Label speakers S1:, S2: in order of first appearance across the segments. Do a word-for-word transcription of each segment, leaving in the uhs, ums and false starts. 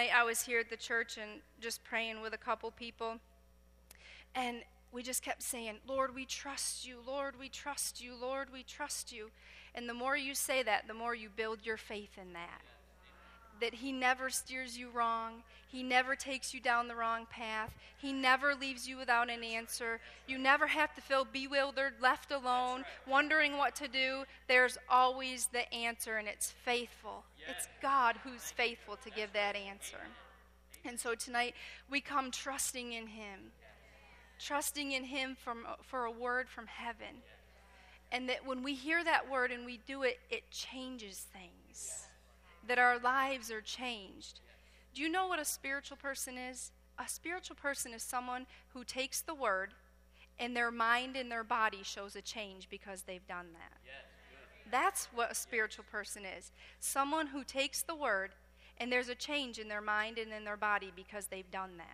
S1: night I was here at the church and just praying with a couple people. And we just kept saying, Lord, we trust you. Lord, we trust you. Lord, we trust you. And the more you say that, the more you build your faith in that. That he never steers you wrong. He never takes you down the wrong path. He never leaves you without an answer. You never have to feel bewildered, left alone, wondering what to do. There's always the answer, and it's faithful. It's God who's faithful to give that answer. And so tonight, we come trusting in him. Trusting in him from, for a word from heaven. And that when we hear that word and we do it, it changes things. That our lives are changed. Do you know what a spiritual person is? A spiritual person is someone who takes the word and their mind and their body shows a change because they've done that. That's what a spiritual person is. Someone who takes the word and there's a change in their mind and in their body because they've done that.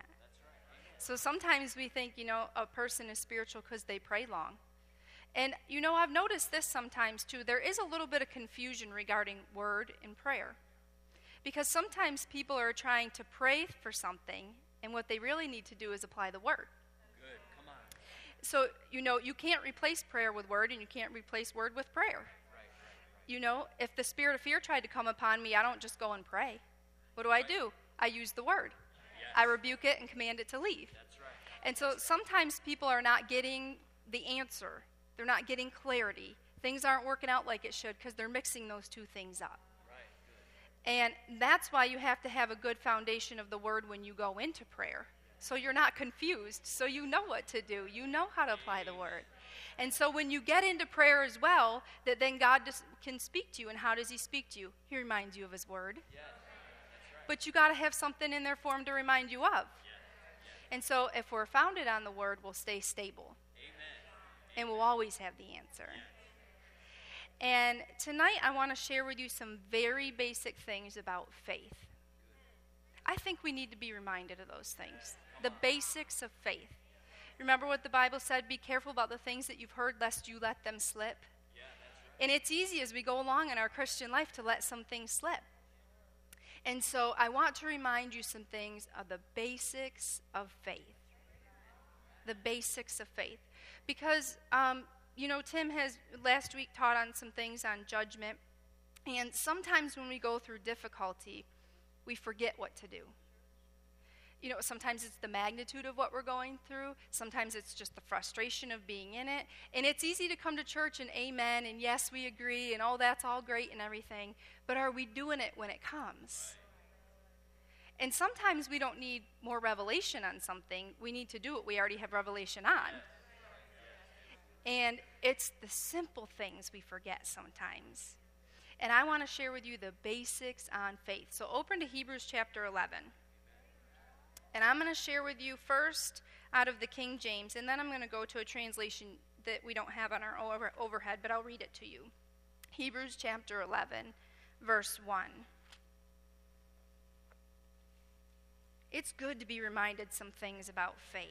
S1: So sometimes we think, you know, a person is spiritual because they pray long. And, you know, I've noticed this sometimes, too. There is a little bit of confusion regarding word and prayer. Because sometimes people are trying to pray for something, and what they really need to do is apply the word.
S2: Good, come on.
S1: So, you know, you can't replace prayer with word, and you can't replace word with prayer.
S2: Right, right.
S1: You know, if the spirit of fear tried to come upon me, I don't just go and pray. What do I do? I use the word.
S2: Yes.
S1: I rebuke it and command it to leave.
S2: That's right.
S1: And so sometimes people are not getting the answer. They're not getting clarity. Things aren't working out like it should because they're mixing those two things up. Right. And that's why you have to have a good foundation of the word when you go into prayer. So you're not confused. So you know what to do. You know how to apply the word. And so when you get into prayer as well, that then God just can speak to you. And how does he speak to you? He reminds you of his word.
S2: Yes. That's right.
S1: But you got to have something in there for him to remind you of.
S2: Yes.
S1: And so if we're founded on the word, we'll stay stable. And we'll always have the answer. And tonight I want to share with you some very basic things about faith. I think we need to be reminded of those things. The basics of faith. Remember what the Bible said, be careful about the things that you've heard lest you let them slip. And it's easy as we go along in our Christian life to let some things slip. And so I want to remind you some things of the basics of faith. The basics of faith. Because, um, you know, Tim has last week taught on some things on judgment. And sometimes when we go through difficulty, we forget what to do. You know, sometimes it's the magnitude of what we're going through. Sometimes it's just the frustration of being in it. And it's easy to come to church and amen, and yes, we agree, and oh, that's all great and everything. But are we doing it when it comes? And sometimes we don't need more revelation on something. We need to do what we already have revelation on. And it's the simple things we forget sometimes. And I want to share with you the basics on faith. So open to Hebrews chapter eleven. And I'm going to share with you first out of the King James, and then I'm going to go to a translation that we don't have on our over- overhead, but I'll read it to you. Hebrews chapter eleven, verse one. It's good to be reminded some things about faith.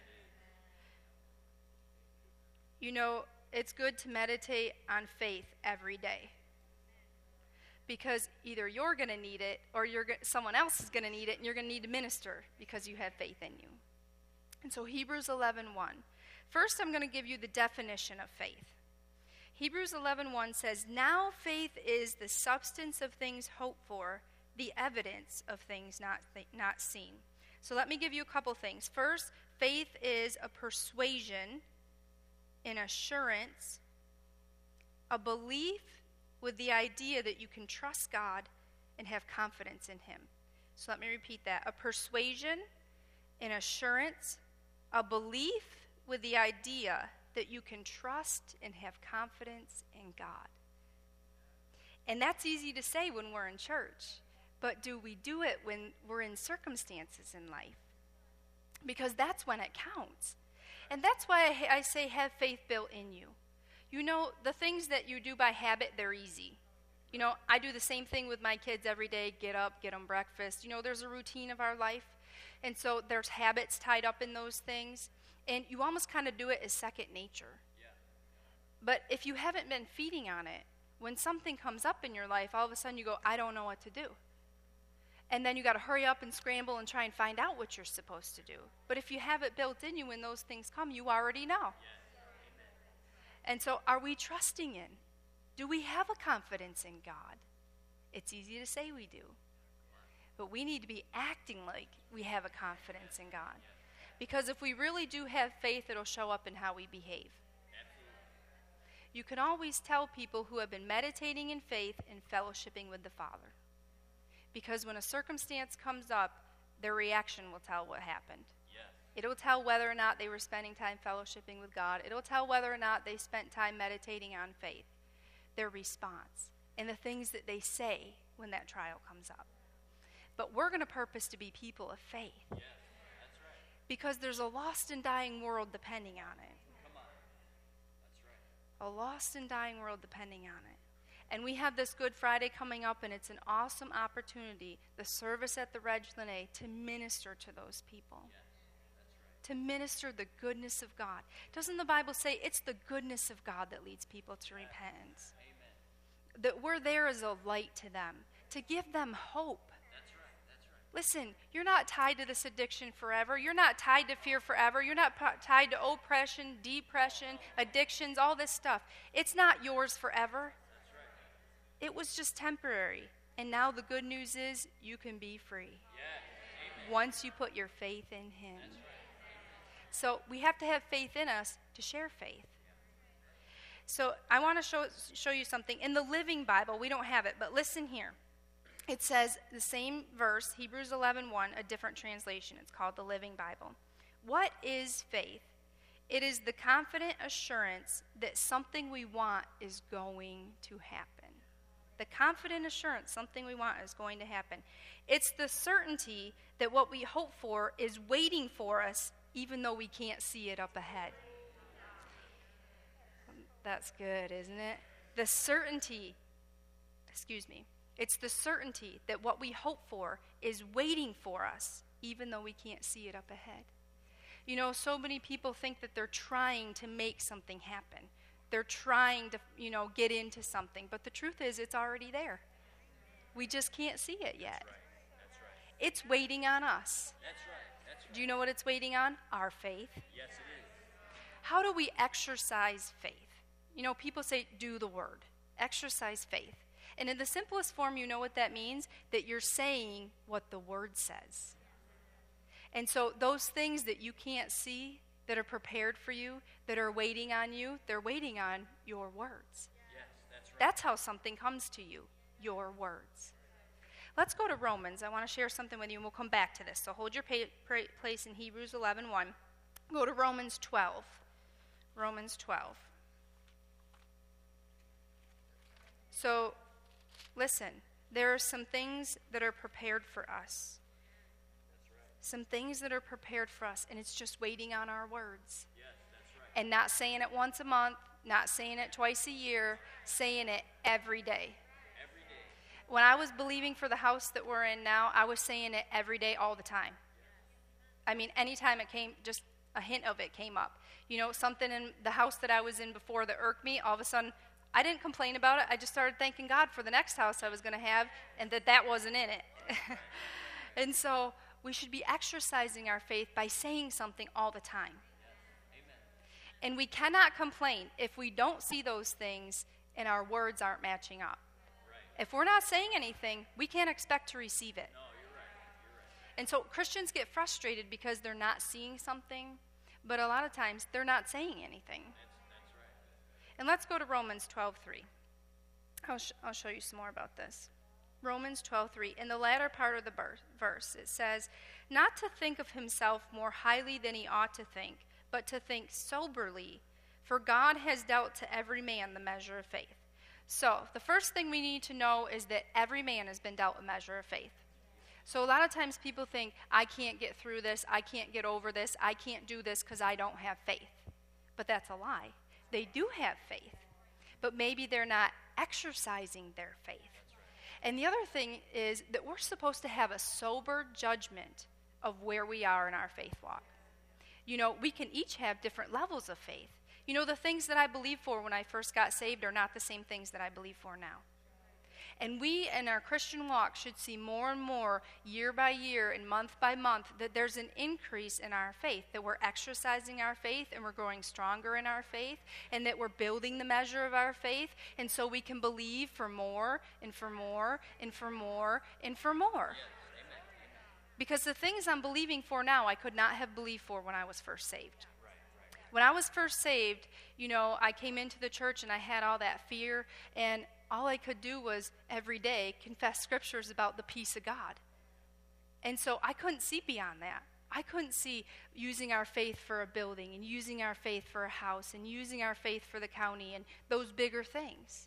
S1: You know, it's good to meditate on faith every day. Because either you're going to need it or you're go- someone else is going to need it, and you're going to need to minister because you have faith in you. And so Hebrews eleven one. First, I'm going to give you the definition of faith. Hebrews eleven one says, now faith is the substance of things hoped for, the evidence of things not, th- not seen. So let me give you a couple things. First, faith is a persuasion, an assurance, a belief with the idea that you can trust God and have confidence in him. So let me repeat that. A persuasion, an assurance, a belief with the idea that you can trust and have confidence in God. And that's easy to say when we're in church. But do we do it when we're in circumstances in life? Because that's when it counts. And that's why I, I say have faith built in you. You know, the things that you do by habit, they're easy. You know, I do the same thing with my kids every day. Get up, get them breakfast. You know, there's a routine of our life. And so there's habits tied up in those things. And you almost kind of do it as second nature. Yeah. But if you haven't been feeding on it, when something comes up in your life, all of a sudden you go, I don't know what to do. And then you got to hurry up and scramble and try and find out what you're supposed to do. But if you have it built in you, when those things come, you already know. And so are we trusting in? Do we have a confidence in God? It's easy to say we do. But we need to be acting like we have a confidence in God. Because if we really do have faith, it'll show up in how we behave. You can always tell people who have been meditating in faith and fellowshipping with the Father. Because when a circumstance comes up, their reaction will tell what happened. Yes. It'll tell whether or not they were spending time fellowshipping with God. It'll tell whether or not they spent time meditating on faith. Their response and the things that they say when that trial comes up. But we're going to purpose to be people of faith. Yes, that's right. Because there's a lost and dying world depending on it. Come on. That's right. A lost and dying world depending on it. And we have this Good Friday coming up, and it's an awesome opportunity, the service at the Reg Lene, to minister to those people. Yes, that's right. To minister the goodness of God. Doesn't the Bible say it's the goodness of God that leads people to repentance? Amen. That we're there as a light to them, to give them hope. That's right, that's right. Listen, you're not tied to this addiction forever. You're not tied to fear forever. You're not p- tied to oppression, depression, addictions, all this stuff. It's not yours forever. It was just temporary. And now the good news is you can be free. Yes. Once you put your faith in Him. Right. So we have to have faith in us to share faith. So I want to show, show you something. In the Living Bible, we don't have it, but listen here. It says the same verse, Hebrews eleven one, a different translation. It's called the Living Bible. What is faith? It is the confident assurance that something we want is going to happen. The confident assurance something we want is going to happen. It's the certainty that what we hope for is waiting for us even though we can't see it up ahead. That's good, isn't it? The certainty, excuse me, it's the certainty that what we hope for is waiting for us even though we can't see it up ahead. You know, so many people think that they're trying to make something happen. They're trying to, you know, get into something. But the truth is, it's already there. We just can't see it yet. That's right. That's right. It's waiting on us. That's right. That's right. Do you know what it's waiting on? Our faith. Yes, it is. How do we exercise faith? You know, people say, do the word. Exercise faith. And in the simplest form, you know what that means? That you're saying what the word says. And so those things that you can't see, that are prepared for you, that are waiting on you, they're waiting on your words. Yes, that's right. That's how something comes to you, your words. Let's go to Romans. I want to share something with you, and we'll come back to this. So hold your pa- pra- place in Hebrews eleven one. Go to Romans twelve. Romans twelve. So, listen, there are some things that are prepared for us. Some things that are prepared for us, and it's just waiting on our words. Yes, that's right. And not saying it once a month, not saying it twice a year, saying it every day. Every day. When I was believing for the house that we're in now, I was saying it every day, all the time. I mean, anytime it came, just a hint of it came up. You know, something in the house that I was in before that irked me, all of a sudden, I didn't complain about it. I just started thanking God for the next house I was going to have, and that that wasn't in it. And so we should be exercising our faith by saying something all the time. Yes. And we cannot complain if we don't see those things and our words aren't matching up. Right. If we're not saying anything, we can't expect to receive it. No, you're right. You're right. And so Christians get frustrated because they're not seeing something, but a lot of times they're not saying anything. That's, that's right. And let's go to Romans twelve three. I'll, sh- I'll show you some more about this. Romans twelve three. In the latter part of the verse, it says, not to think of himself more highly than he ought to think, but to think soberly, for God has dealt to every man the measure of faith. So, the first thing we need to know is that every man has been dealt a measure of faith. So a lot of times people think, I can't get through this, I can't get over this, I can't do this because I don't have faith. But that's a lie. They do have faith, but maybe they're not exercising their faith. And the other thing is that we're supposed to have a sober judgment of where we are in our faith walk. You know, we can each have different levels of faith. You know, the things that I believed for when I first got saved are not the same things that I believe for now. And we in our Christian walk should see more and more, year by year and month by month, that there's an increase in our faith, that we're exercising our faith and we're growing stronger in our faith, and that we're building the measure of our faith, and so we can believe for more and for more and for more and for more. Because the things I'm believing for now, I could not have believed for when I was first saved. When I was first saved, you know, I came into the church and I had all that fear, and all I could do was every day confess scriptures about the peace of God. And so I couldn't see beyond that. I couldn't see using our faith for a building and using our faith for a house and using our faith for the county and those bigger things.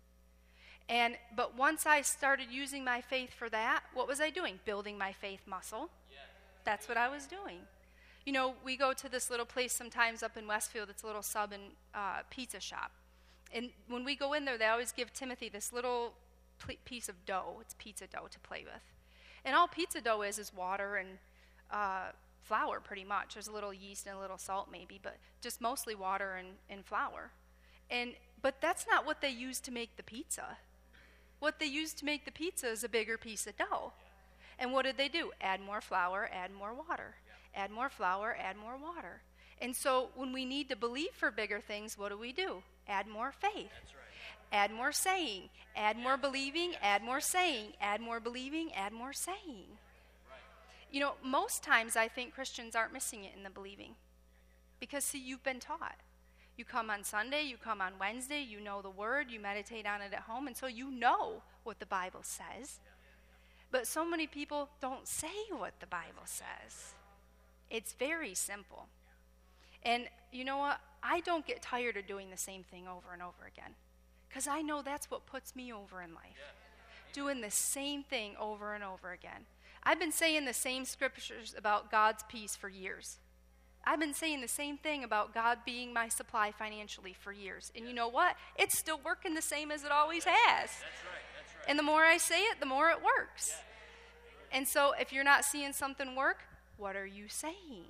S1: And but once I started using my faith for that, what was I doing? Building my faith muscle. That's what I was doing. You know, we go to this little place sometimes up in Westfield. It's a little sub and uh, pizza shop. And when we go in there, they always give Timothy this little pl- piece of dough. It's pizza dough to play with. And all pizza dough is is water and uh, flour, pretty much. There's a little yeast and a little salt maybe, but just mostly water and, and flour. And but that's not what they use to make the pizza. What they use to make the pizza is a bigger piece of dough. And what did they do? Add more flour, add more water. Add more flour, add more water. And so when we need to believe for bigger things, what do we do? Add more faith.
S2: That's right.
S1: Add more saying. Add more believing, add more saying. Add more believing, add more saying. You know, most times I think Christians aren't missing it in the believing. Because, see, you've been taught. You come on Sunday, you come on Wednesday, you know the Word, you meditate on it at home, and so you know what the Bible says. But so many people don't say what the Bible says. It's very simple. And you know what? I don't get tired of doing the same thing over and over again. Because I know that's what puts me over in life. Doing the same thing over and over again. I've been saying the same scriptures about God's peace for years. I've been saying the same thing about God being my supply financially for years. And you know what? It's still working the same as it always has.
S2: That's right. That's right.
S1: And the more I say it, the more it works. And so if you're not seeing something work, what are you saying?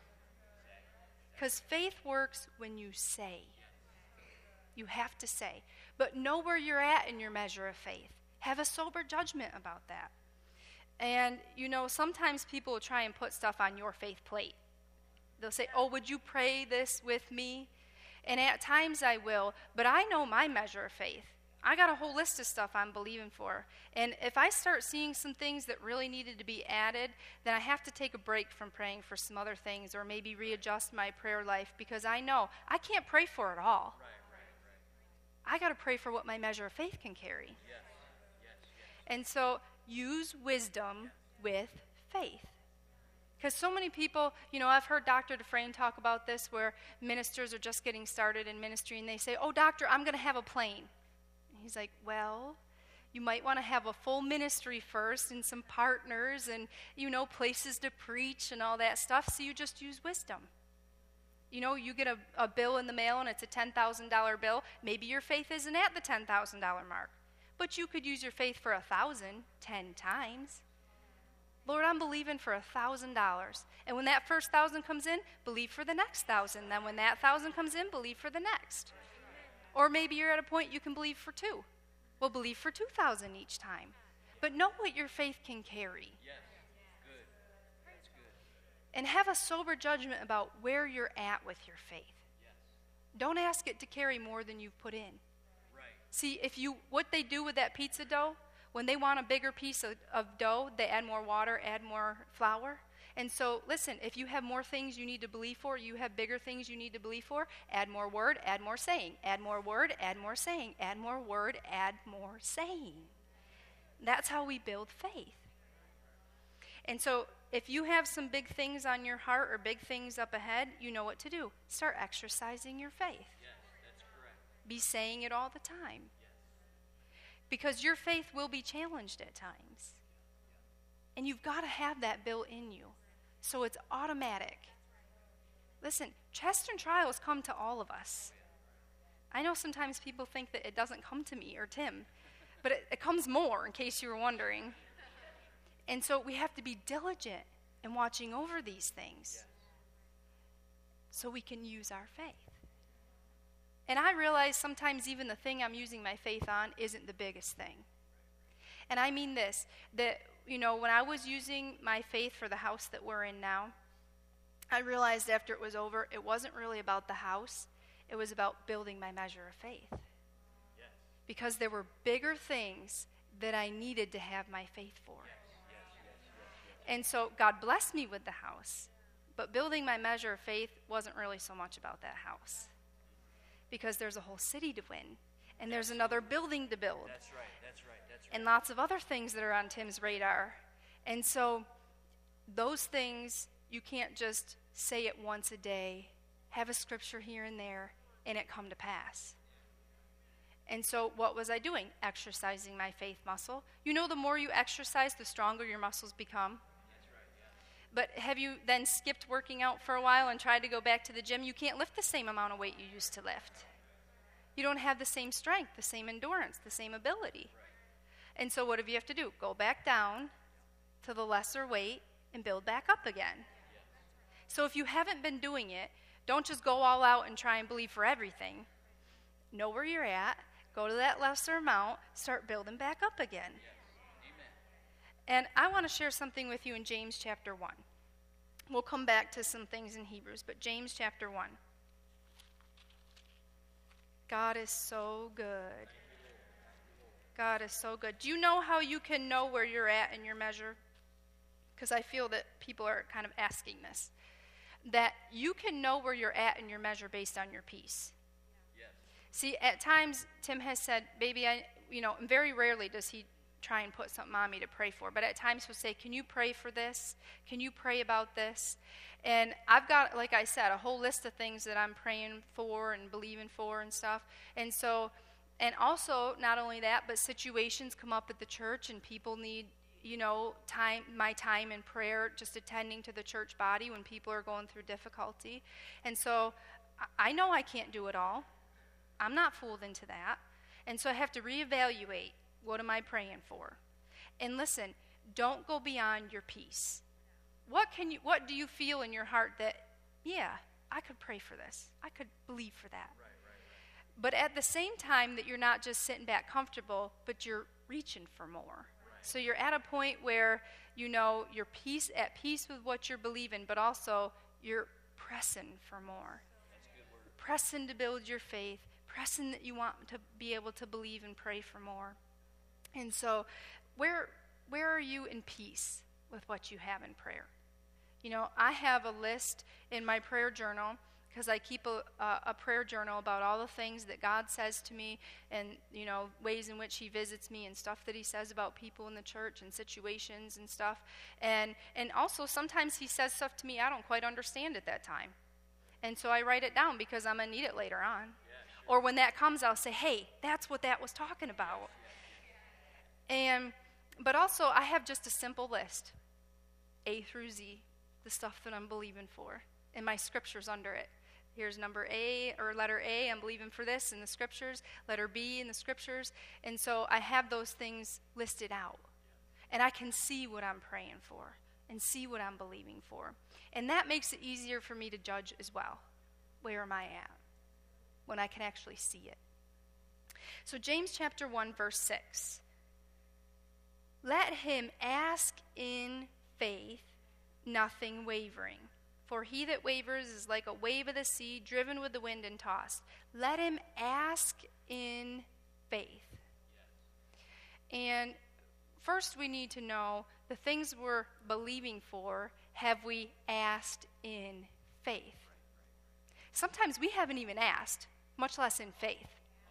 S1: Because faith works when you say. You have to say. But know where you're at in your measure of faith. Have a sober judgment about that. And, you know, sometimes people will try and put stuff on your faith plate. They'll say, oh, would you pray this with me? And at times I will, but I know my measure of faith. I got a whole list of stuff I'm believing for. And if I start seeing some things that really needed to be added, then I have to take a break from praying for some other things or maybe readjust my prayer life because I know I can't pray for it all.
S2: Right, right, right.
S1: I got to pray for what my measure of faith can carry.
S2: Yes, yes, yes.
S1: And so use wisdom with faith. Because so many people, you know, I've heard Doctor Dufresne talk about this where ministers are just getting started in ministry and they say, oh, doctor, I'm going to have a plane. And he's like, well, you might want to have a full ministry first and some partners and, you know, places to preach and all that stuff, so you just use wisdom. You know, you get a, a bill in the mail and it's a ten thousand dollars bill. Maybe your faith isn't at the ten thousand dollars mark, but you could use your faith for a thousand ten times. Lord, I'm believing for a thousand dollars. And when that first thousand comes in, believe for the next thousand. Then when that thousand comes in, believe for the next. Or maybe you're at a point you can believe for two. Well, believe for two thousand each time. But know what your faith can carry.
S2: Yes. Good. That's good.
S1: And have a sober judgment about where you're at with your faith.
S2: Yes.
S1: Don't ask it to carry more than you've put in.
S2: Right.
S1: See, if you what they do with that pizza dough, when they want a bigger piece of, of dough, they add more water, add more flour. And so, listen, if you have more things you need to believe for, you have bigger things you need to believe for, add more word, add more saying. Add more word, add more saying. Add more word, add more saying. That's how we build faith. And so, if you have some big things on your heart or big things up ahead, you know what to do. Start exercising your faith.
S2: Yes, that's correct.
S1: Be saying it all the time. Because your faith will be challenged at times. And you've got to have that built in you. So it's automatic. Listen, tests and trials come to all of us. I know sometimes people think that it doesn't come to me or Tim, but it, it comes more, in case you were wondering. And so we have to be diligent in watching over these things so we can use our faith. And I realize sometimes even the thing I'm using my faith on isn't the biggest thing. And I mean this, that, you know, when I was using my faith for the house that we're in now, I realized after it was over, it wasn't really about the house. It was about building my measure of faith.
S2: Yes.
S1: Because there were bigger things that I needed to have my faith for.
S2: Yes, yes, yes, yes, yes.
S1: And so God blessed me with the house. But building my measure of faith wasn't really so much about that house. Because there's a whole city to win. And there's another building to build.
S2: That's right, that's right, that's right.
S1: And lots of other things that are on Tim's radar. And so those things, you can't just say it once a day, have a scripture here and there, and it come to pass. And so what was I doing? Exercising my faith muscle. You know, the more you exercise, the stronger your muscles become. But have you then skipped working out for a while and tried to go back to the gym? You can't lift the same amount of weight you used to lift. You don't have the same strength, the same endurance, the same ability. And so what do you have to do? Go back down to the lesser weight and build back up again. So if you haven't been doing it, don't just go all out and try and believe for everything. Know where you're at, go to that lesser amount, start building back up again. And I want to share something with you in James chapter one. We'll come back to some things in Hebrews, but James chapter one. God is so good. God is so good. Do you know how you can know where you're at in your measure? Because I feel that people are kind of asking this. That you can know where you're at in your measure based on your peace.
S2: Yes.
S1: See, at times, Tim has said, baby, I, you know, very rarely does he try and put something on me to pray for. But at times he'll say, can you pray for this? Can you pray about this? And I've got, like I said, a whole list of things that I'm praying for and believing for and stuff. And so, and also, not only that, but situations come up at the church and people need, you know, time, my time in prayer, just attending to the church body when people are going through difficulty. And so I know I can't do it all. I'm not fooled into that. And so I have to reevaluate, what am I praying for? And listen, don't go beyond your peace. What can you, what do you feel in your heart that, yeah, I could pray for this. I could believe for that.
S2: Right, right, right.
S1: But at the same time that you're not just sitting back comfortable, but you're reaching for more. So you're at a point where, you know, you're peace, at peace with what you're believing, but also you're pressing for more.
S2: That's a good word.
S1: Pressing to build your faith, pressing that you want to be able to believe and pray for more. And so where where are you in peace with what you have in prayer? You know, I have a list in my prayer journal, because I keep a, a, a prayer journal about all the things that God says to me and, you know, ways in which he visits me and stuff that he says about people in the church and situations and stuff. And and also sometimes he says stuff to me I don't quite understand at that time. And so I write it down because I'm going to need it later on.
S2: Yeah,
S1: sure. Or when that comes, I'll say, hey, that's what that was talking about. And but also I have just a simple list, A through Z, the stuff that I'm believing for, and my scriptures under it. Here's number A, or letter A, I'm believing for this in the scriptures, letter B in the scriptures, and so I have those things listed out. And I can see what I'm praying for and see what I'm believing for. And that makes it easier for me to judge as well. Where am I at? When I can actually see it. So James chapter one, verse six. Let him ask in faith, nothing wavering. For he that wavers is like a wave of the sea, driven with the wind and tossed. Let him ask in faith.
S2: Yes.
S1: And first we need to know the things we're believing for, have we asked in faith? Sometimes we haven't even asked, much less in faith.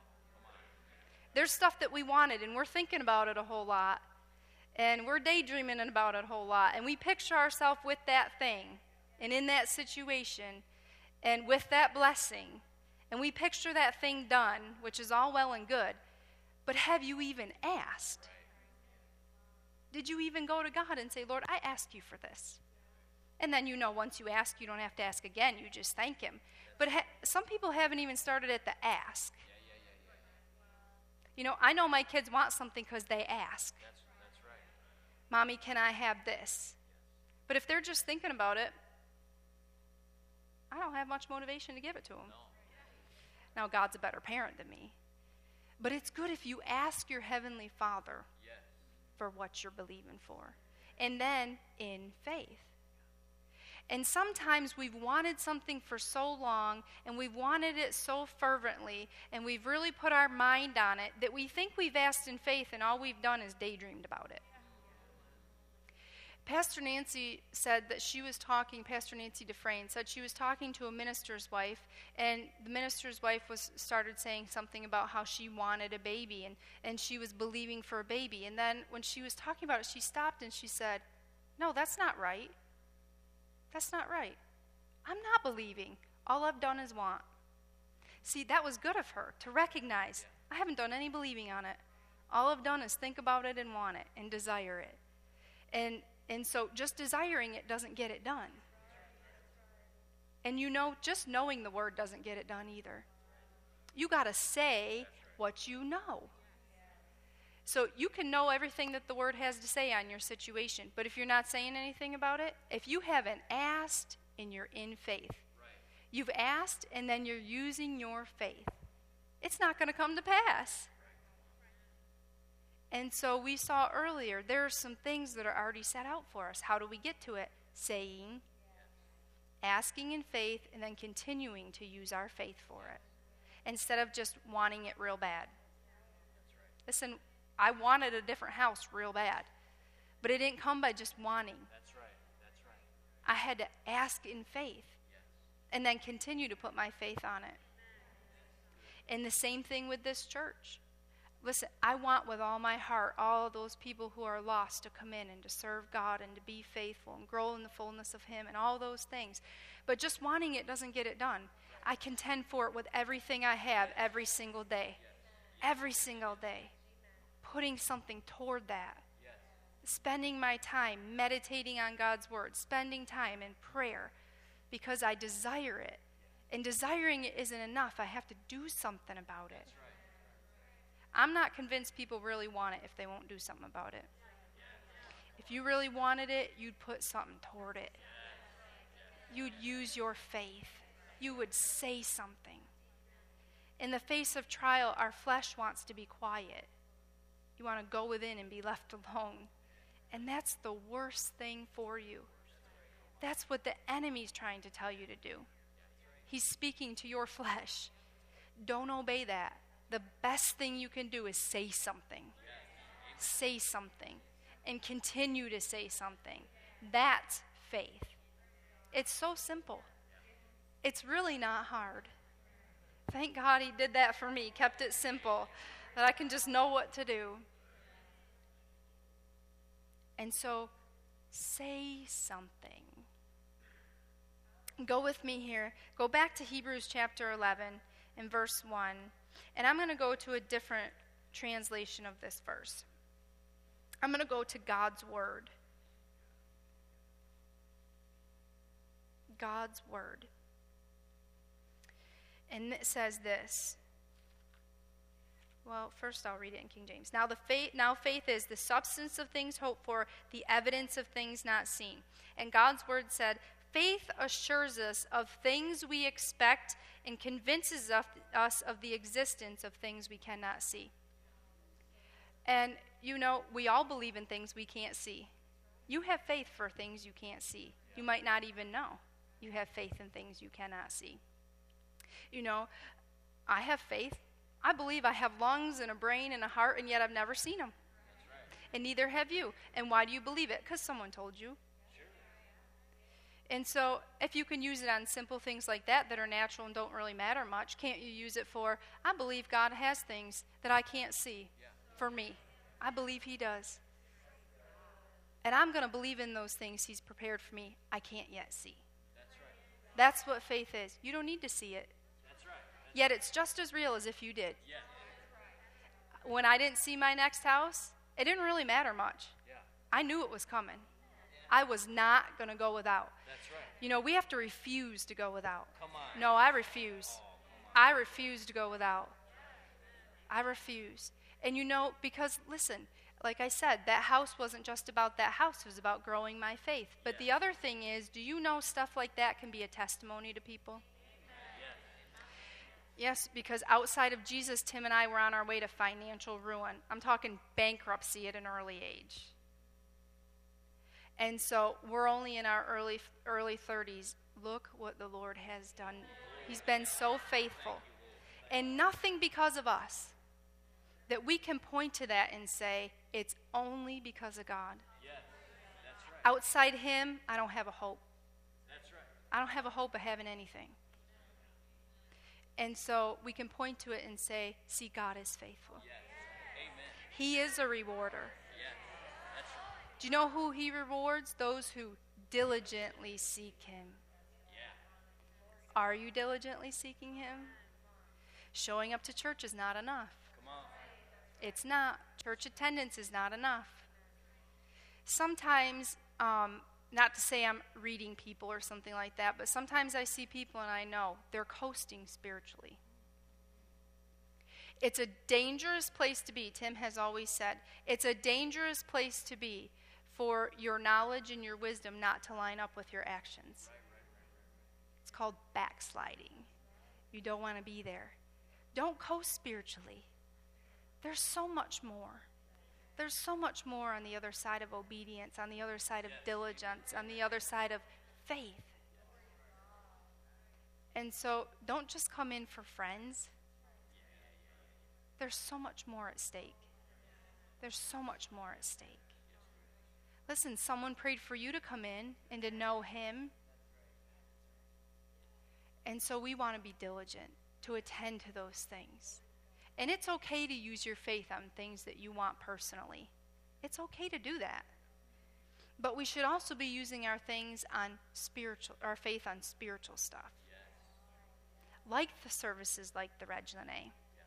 S1: There's stuff that we wanted, and we're thinking about it a whole lot, and we're daydreaming about it a whole lot, and we picture ourselves with that thing, and in that situation, and with that blessing, and we picture that thing done, which is all well and good, but have you even asked? Did you even go to God and say, Lord, I ask you for this? And then, you know, once you ask, you don't have to ask again. You just thank him. But ha- some people haven't even started at the ask.
S2: Yeah, yeah, yeah, yeah.
S1: You know, I know my kids want something because they ask.
S2: That's, that's right.
S1: Mommy, can I have this? But if they're just thinking about it, I don't have much motivation to give it to them.
S2: No.
S1: Now, God's a better parent than me. But it's good if you ask your Heavenly Father,
S2: Yes.
S1: for what you're believing for. And then in faith. And sometimes we've wanted something for so long, and we've wanted it so fervently, and we've really put our mind on it that we think we've asked in faith, and all we've done is daydreamed about it. Pastor Nancy said that she was talking, Pastor Nancy Dufresne said she was talking to a minister's wife, and the minister's wife was started saying something about how she wanted a baby, and, and she was believing for a baby. And then when she was talking about it, she stopped and she said, "No, that's not right. That's not right. I'm not believing. All I've done is want." See, that was good of her to recognize, I haven't done any believing on it. All I've done is think about it and want it and desire it. And and so just desiring it doesn't get it done. And you know, just knowing the word doesn't get it done either. You got to say what you know. So you can know everything that the word has to say on your situation, but if you're not saying anything about it, if you haven't asked and you're in faith, you've asked and then you're using your faith, it's not going to come to pass. And so we saw earlier, there are some things that are already set out for us. How do we get to it? Saying, asking in faith, and then continuing to use our faith for it, instead of just wanting it real bad. Listen, I wanted a different house real bad, but it didn't come by just wanting.
S2: That's right. That's right.
S1: I had to ask in faith and then continue to put my faith on it. And the same thing with this church. Listen, I want with all my heart all those people who are lost to come in and to serve God and to be faithful and grow in the fullness of Him and all those things. But just wanting it doesn't get it done. I contend for it with everything I have every single day. Every single day. Putting something toward that. Spending my time meditating on God's word. Spending time in prayer because I desire it. And desiring it isn't enough. I have to do something about it. I'm not convinced people really want it if they won't do something about it. If you really wanted it, you'd put something toward it. You'd use your faith. You would say something. In the face of trial, our flesh wants to be quiet. You want to go within and be left alone. And that's the worst thing for you. That's what the enemy's trying to tell you to do. He's speaking to your flesh. Don't obey that. The best thing you can do is say something. Say something. And continue to say something. That's faith. It's so simple. It's really not hard. Thank God He did that for me, kept it simple, that I can just know what to do. And so, say something. Go with me here. Go back to Hebrews chapter eleven and verse one. And I'm going to go to a different translation of this verse. I'm going to go to God's Word. God's Word. And it says this. Well, first I'll read it in King James. Now the faith, now faith is the substance of things hoped for, the evidence of things not seen. And God's Word said, faith assures us of things we expect and convinces us of the existence of things we cannot see. And, you know, we all believe in things we can't see. You have faith for things you can't see. You might not even know. You have faith in things you cannot see. You know, I have faith. I believe I have lungs and a brain and a heart, and yet I've never seen them. And neither have you. And why do you believe it? Because someone told you. And so if you can use it on simple things like that that are natural and don't really matter much, can't you use it for, I believe God has things that I can't see for me. I believe He does. And I'm going to believe in those things He's prepared for me I can't yet see.
S2: That's right.
S1: That's what faith is. You don't need to see it.
S2: That's right. That's
S1: Yet it's just as real as if you did.
S2: Yeah.
S1: When I didn't see my next house, it didn't really matter much.
S2: Yeah.
S1: I knew it was coming. I was not going to go without.
S2: That's right.
S1: You know, we have to refuse to go without.
S2: Come on.
S1: No, I refuse. I refuse to go without. I refuse. And you know, because listen, like I said, that house wasn't just about that house. It was about growing my faith. But the other thing is, do you know stuff like that can be a testimony to people? Yes, because outside of Jesus, Tim and I were on our way to financial ruin. I'm talking bankruptcy at an early age. And so we're only in our early early thirties. Look what the Lord has done. He's been so faithful. And nothing because of us. That we can point to that and say, it's only because of God.
S2: Yes, that's right.
S1: Outside him, I don't have a hope.
S2: That's right.
S1: I don't have a hope of having anything. And so we can point to it and say, see, God is faithful.
S2: Yes. Amen.
S1: He is a rewarder.
S2: Yes, that's right.
S1: Do you know who he rewards? Those who diligently seek him.
S2: Yeah.
S1: Are you diligently seeking him? Showing up to church is not enough.
S2: Come on.
S1: It's not. Church attendance is not enough. Sometimes, um, not to say I'm reading people or something like that, but sometimes I see people and I know they're coasting spiritually. It's a dangerous place to be. Tim has always said, it's a dangerous place to be for your knowledge and your wisdom not to line up with your actions. It's called backsliding. You don't want to be there. Don't coast spiritually. There's so much more. There's so much more on the other side of obedience, on the other side of diligence, on the other side of faith. And so don't just come in for friends. There's so much more at stake. There's so much more at stake. Listen, someone prayed for you to come in and to know him. And so we want to be diligent to attend to those things. And it's okay to use your faith on things that you want personally. It's okay to do that. But we should also be using our things on spiritual, our faith on spiritual stuff. Like the services like the Regina.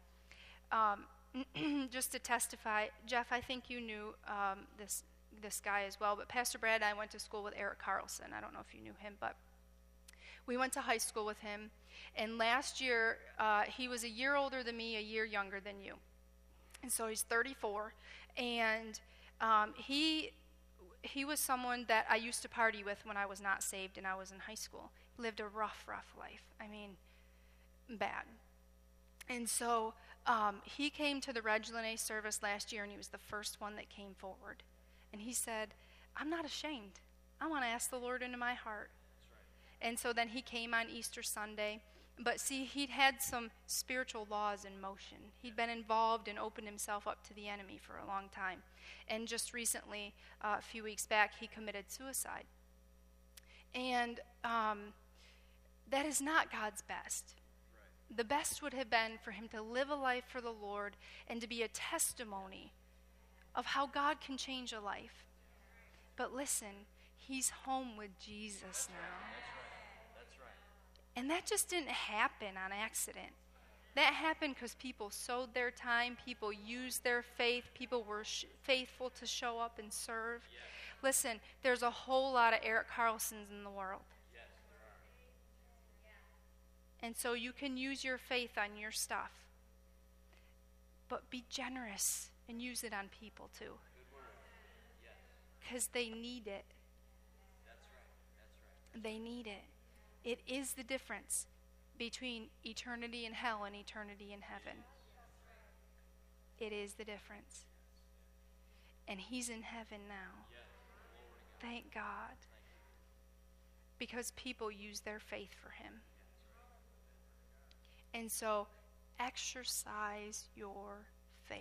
S1: Um, just to testify, Jeff, I think you knew um, this this guy as well, but Pastor Brad and I went to school with Eric Carlson. I don't know if you knew him, but we went to high school with him. And last year, uh, he was a year older than me, a year younger than you. And so he's thirty-four. And um, he he was someone that I used to party with when I was not saved and I was in high school. He lived a rough, rough life. I mean, bad. And so um, he came to the Regina service last year, and he was the first one that came forward. And he said, I'm not ashamed. I want to ask the Lord into my heart. And so then he came on Easter Sunday. But see, he'd had some spiritual laws in motion. He'd been involved and opened himself up to the enemy for a long time. And just recently, uh, a few weeks back, he committed suicide. And um, that is not God's best. Right. The best would have been for him to live a life for the Lord and to be a testimony of how God can change a life. But listen, he's home with Jesus now. And that just didn't happen on accident. That happened because people sowed their time, people used their faith, people were sh- faithful to show up and serve. Yes. Listen, there's a whole lot of Eric Carlsons in the world. Yes, there are. And so you can use your faith on your stuff. But be generous and use it on people too. Because yes. they need it. That's right. That's right. They need it. It is the difference between eternity in hell and eternity in heaven. It is the difference. And he's in heaven now. Thank God. Because people use their faith for him. And so, exercise your faith.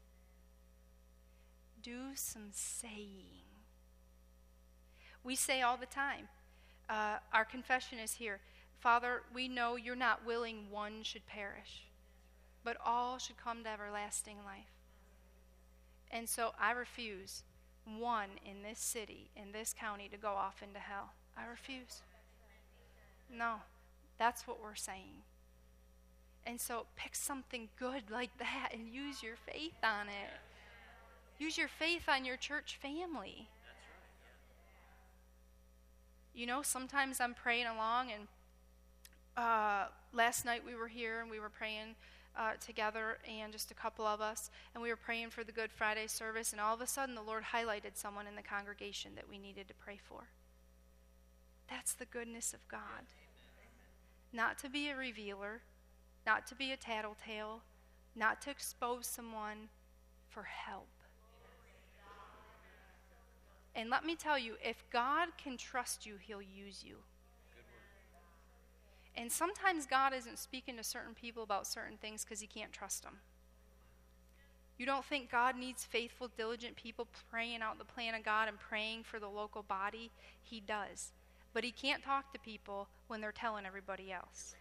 S1: Do some saying. We say all the time, Uh, our confession is here. Father, we know you're not willing one should perish, but all should come to everlasting life. And so I refuse one in this city, in this county, to go off into hell. I refuse. No, that's what we're saying. And so pick something good like that and use your faith on it. Use your faith on your church family. You know, sometimes I'm praying along, and uh, last night we were here and we were praying uh, together, and just a couple of us, and we were praying for the Good Friday service, and all of a sudden the Lord highlighted someone in the congregation that we needed to pray for. That's the goodness of God. Not to be a revealer, not to be a tattletale, not to expose someone, for help. And let me tell you, if God can trust you, he'll use you. And sometimes God isn't speaking to certain people about certain things because he can't trust them. You don't think God needs faithful, diligent people praying out the plan of God and praying for the local body? He does. But he can't talk to people when they're telling everybody else.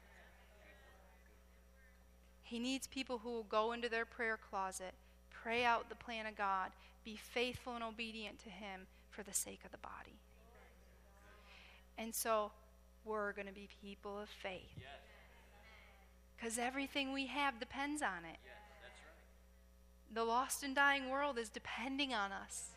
S1: He needs people who will go into their prayer closet, pray out the plan of God, be faithful and obedient to him for the sake of the body. And so we're going to be people of faith. Because everything we have depends on it. The lost and dying world is depending on us.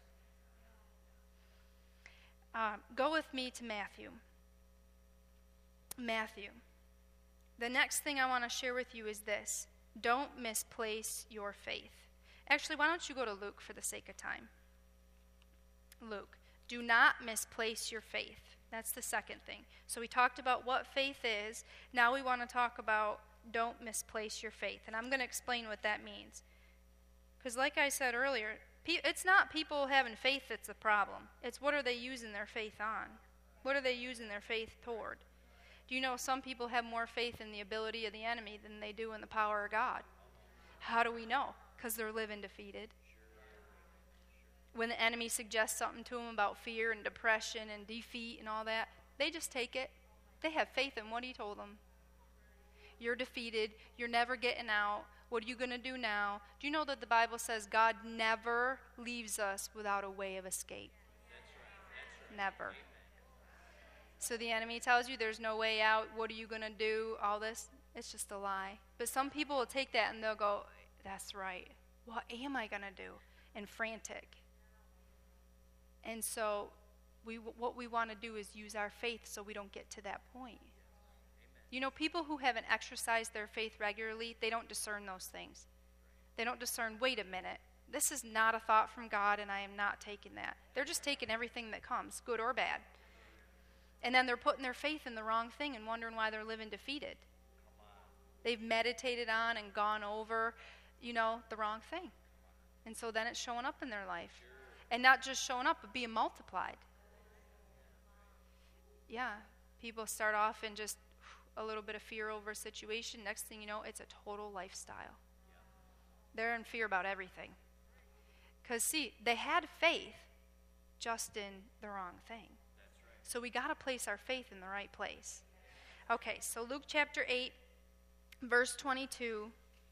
S1: Uh, go with me to Matthew. Matthew. The next thing I want to share with you is this. Don't misplace your faith. Actually, why don't you go to Luke for the sake of time? Luke. Do not misplace your faith. That's the second thing. So we talked about what faith is. Now we want to talk about don't misplace your faith. And I'm going to explain what that means. Because like I said earlier, it's not people having faith that's the problem. It's what are they using their faith on? What are they using their faith toward? Do you know some people have more faith in the ability of the enemy than they do in the power of God? How do we know? Because they're living defeated. When the enemy suggests something to them about fear and depression and defeat and all that, they just take it. They have faith in what he told them. You're defeated. You're never getting out. What are you going to do now? Do you know that the Bible says God never leaves us without a way of escape?
S2: That's right. That's right.
S1: Never. So the enemy tells you there's no way out. What are you going to do? All this. It's just a lie. But some people will take that and they'll go, that's right. What am I going to do? And frantic. And so we, what we want to do is use our faith so we don't get to that point. You know, people who haven't exercised their faith regularly, they don't discern those things. They don't discern, wait a minute, this is not a thought from God and I am not taking that. They're just taking everything that comes, good or bad. And then they're putting their faith in the wrong thing and wondering why they're living defeated. They've meditated on and gone over, you know, the wrong thing. And so then it's showing up in their life. And not just showing up, but being multiplied. Yeah, people start off in just a little bit of fear over a situation. Next thing you know, it's a total lifestyle. They're in fear about everything. Because, see, they had faith just in the wrong thing. So we got to place our faith in the right place. Okay, so Luke chapter eight, verse twenty-two.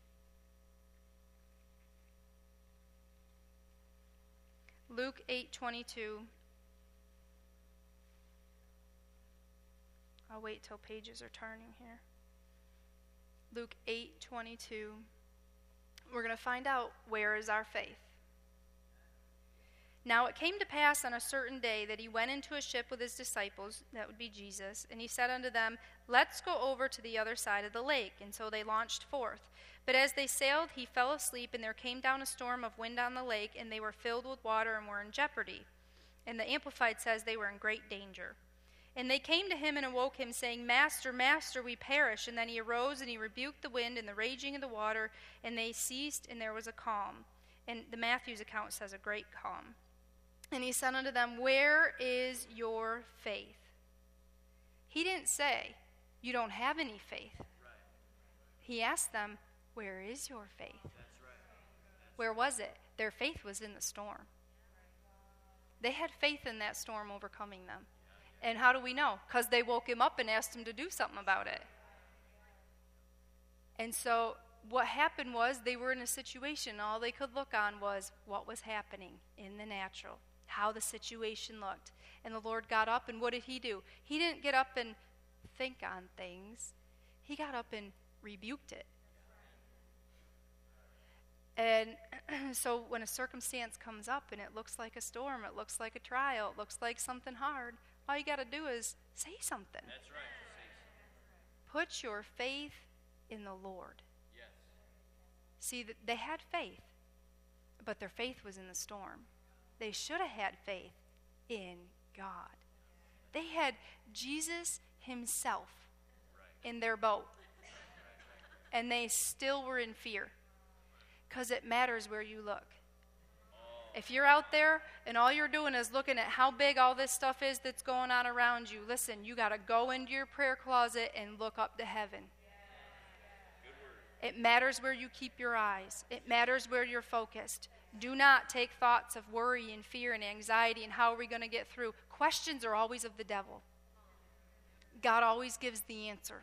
S1: Luke eight twenty-two. I'll wait till pages are turning here. Luke eight twenty-two. We're going to find out where is our faith. Now it came to pass on a certain day that he went into a ship with his disciples, that would be Jesus, and he said unto them, let's go over to the other side of the lake. And so they launched forth. But as they sailed, he fell asleep, and there came down a storm of wind on the lake, and they were filled with water and were in jeopardy. And the Amplified says they were in great danger. And they came to him and awoke him, saying, Master, Master, we perish. And then he arose and he rebuked the wind and the raging of the water, and they ceased, and there was a calm. And the Matthew's account says a great calm. And he said unto them, where is your faith? He didn't say, you don't have any faith.
S2: Right.
S1: He asked them, where is your faith?
S2: That's right. That's
S1: Where was it? Their faith was in the storm. They had faith in that storm overcoming them. And how do we know? Because they woke him up and asked him to do something about it. And so what happened was they were in a situation, all they could look on was what was happening in the natural, how the situation looked. And the Lord got up, and what did he do? He didn't get up and think on things. He got up and rebuked it. And so when a circumstance comes up and it looks like a storm, it looks like a trial, it looks like something hard, all you got to do is say something.
S2: That's right.
S1: Put your faith in the Lord.
S2: Yes.
S1: See, they had faith, but their faith was in the storm. They should have had faith in God. They had Jesus himself in their boat. and they still were in fear, because it matters where you look. If you're out there and all you're doing is looking at how big all this stuff is that's going on around you, listen, you got to go into your prayer closet and look up to heaven. It matters where you keep your eyes. It matters where you're focused. Do not take thoughts of worry and fear and anxiety and how are we going to get through. Questions are always of the devil. God always gives the answer.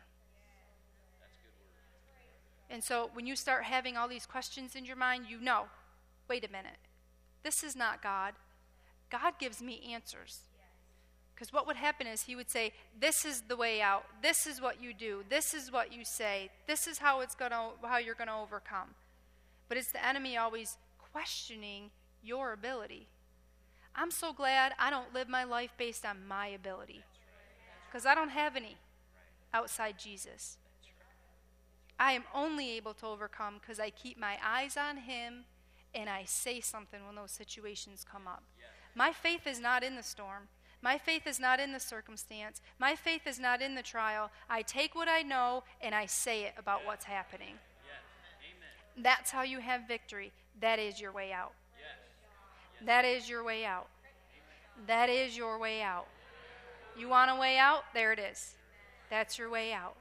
S1: And so when you start having all these questions in your mind, you know, wait a minute. This is not God. God gives me answers. Because what would happen is he would say, this is the way out. This is what you do. This is what you say. This is how it's gonna, how you're going to overcome. But it's the enemy always questioning your ability. I'm so glad I don't live my life based on my ability. Because I don't have any outside Jesus. I am only able to overcome because I keep my eyes on him and I say something when those situations come up. My faith is not in the storm. My faith is not in the circumstance. My faith is not in the trial. I take what I know and I say it about what's happening. That's how you have victory. That is your way out. That is your way out. That is your way out. You want a way out? There it is. That's your way out.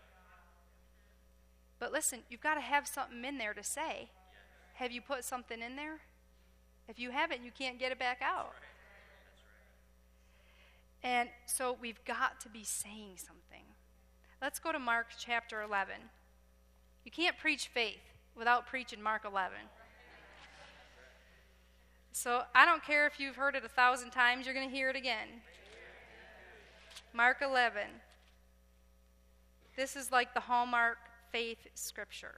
S1: But listen, you've got to have something in there to say. Have you put something in there? If you haven't, you can't get it back out. And so we've got to be saying something. Let's go to Mark chapter eleven. You can't preach faith without preaching Mark eleven. So I don't care if you've heard it a thousand times, you're going to hear it again. Mark eleven. This is like the hallmark faith scripture.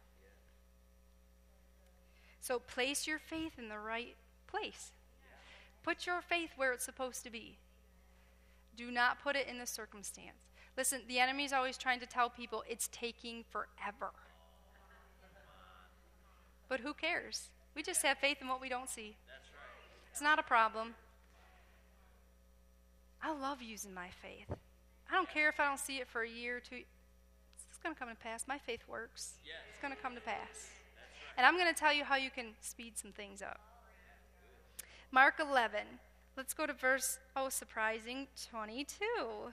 S1: So place your faith in the right place. Put your faith where it's supposed to be. Do not put it in the circumstance. Listen, the enemy's always trying to tell people it's taking forever. But who cares? We just have faith in what we don't see. It's not a problem. I love using my faith. I don't care if I don't see it for a year or two. It's going to come to pass. My faith works. It's going to come to pass. And I'm going to tell you how you can speed some things up. Mark eleven. Let's go to verse, oh, surprising, twenty-two.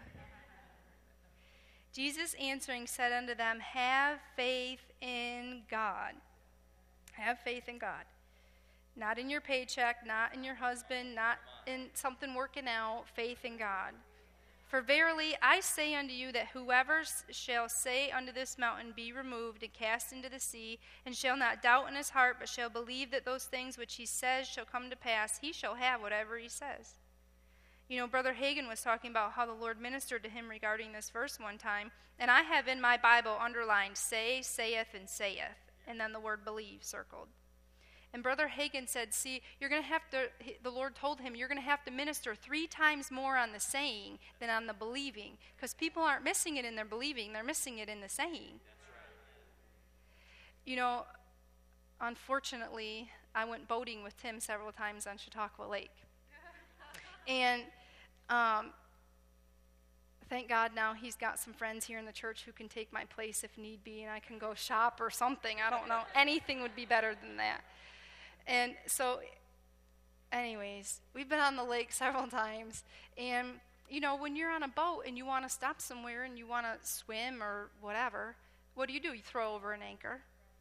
S1: Jesus answering said unto them, have faith in God. Have faith in God. Not in your paycheck, not in your husband, not in something working out. Faith in God. For verily I say unto you that whoever shall say unto this mountain, be removed and cast into the sea, and shall not doubt in his heart, but shall believe that those things which he says shall come to pass, he shall have whatever he says. You know, Brother Hagin was talking about how the Lord ministered to him regarding this verse one time, and I have in my Bible underlined, say, saith, and saith, and then the word believe circled. And Brother Hagin said, see, you're going to have to, the Lord told him, you're going to have to minister three times more on the saying than on the believing. Because people aren't missing it in their believing, they're missing it in the saying. That's right. You know, unfortunately, I went boating with Tim several times on Chautauqua Lake. And um, thank God now he's got some friends here in the church who can take my place if need be, and I can go shop or something. I don't know. Anything would be better than that. And so, anyways, we've been on the lake several times. And, you know, when you're on a boat and you want to stop somewhere and you want to swim or whatever, what do you do? You throw over an anchor.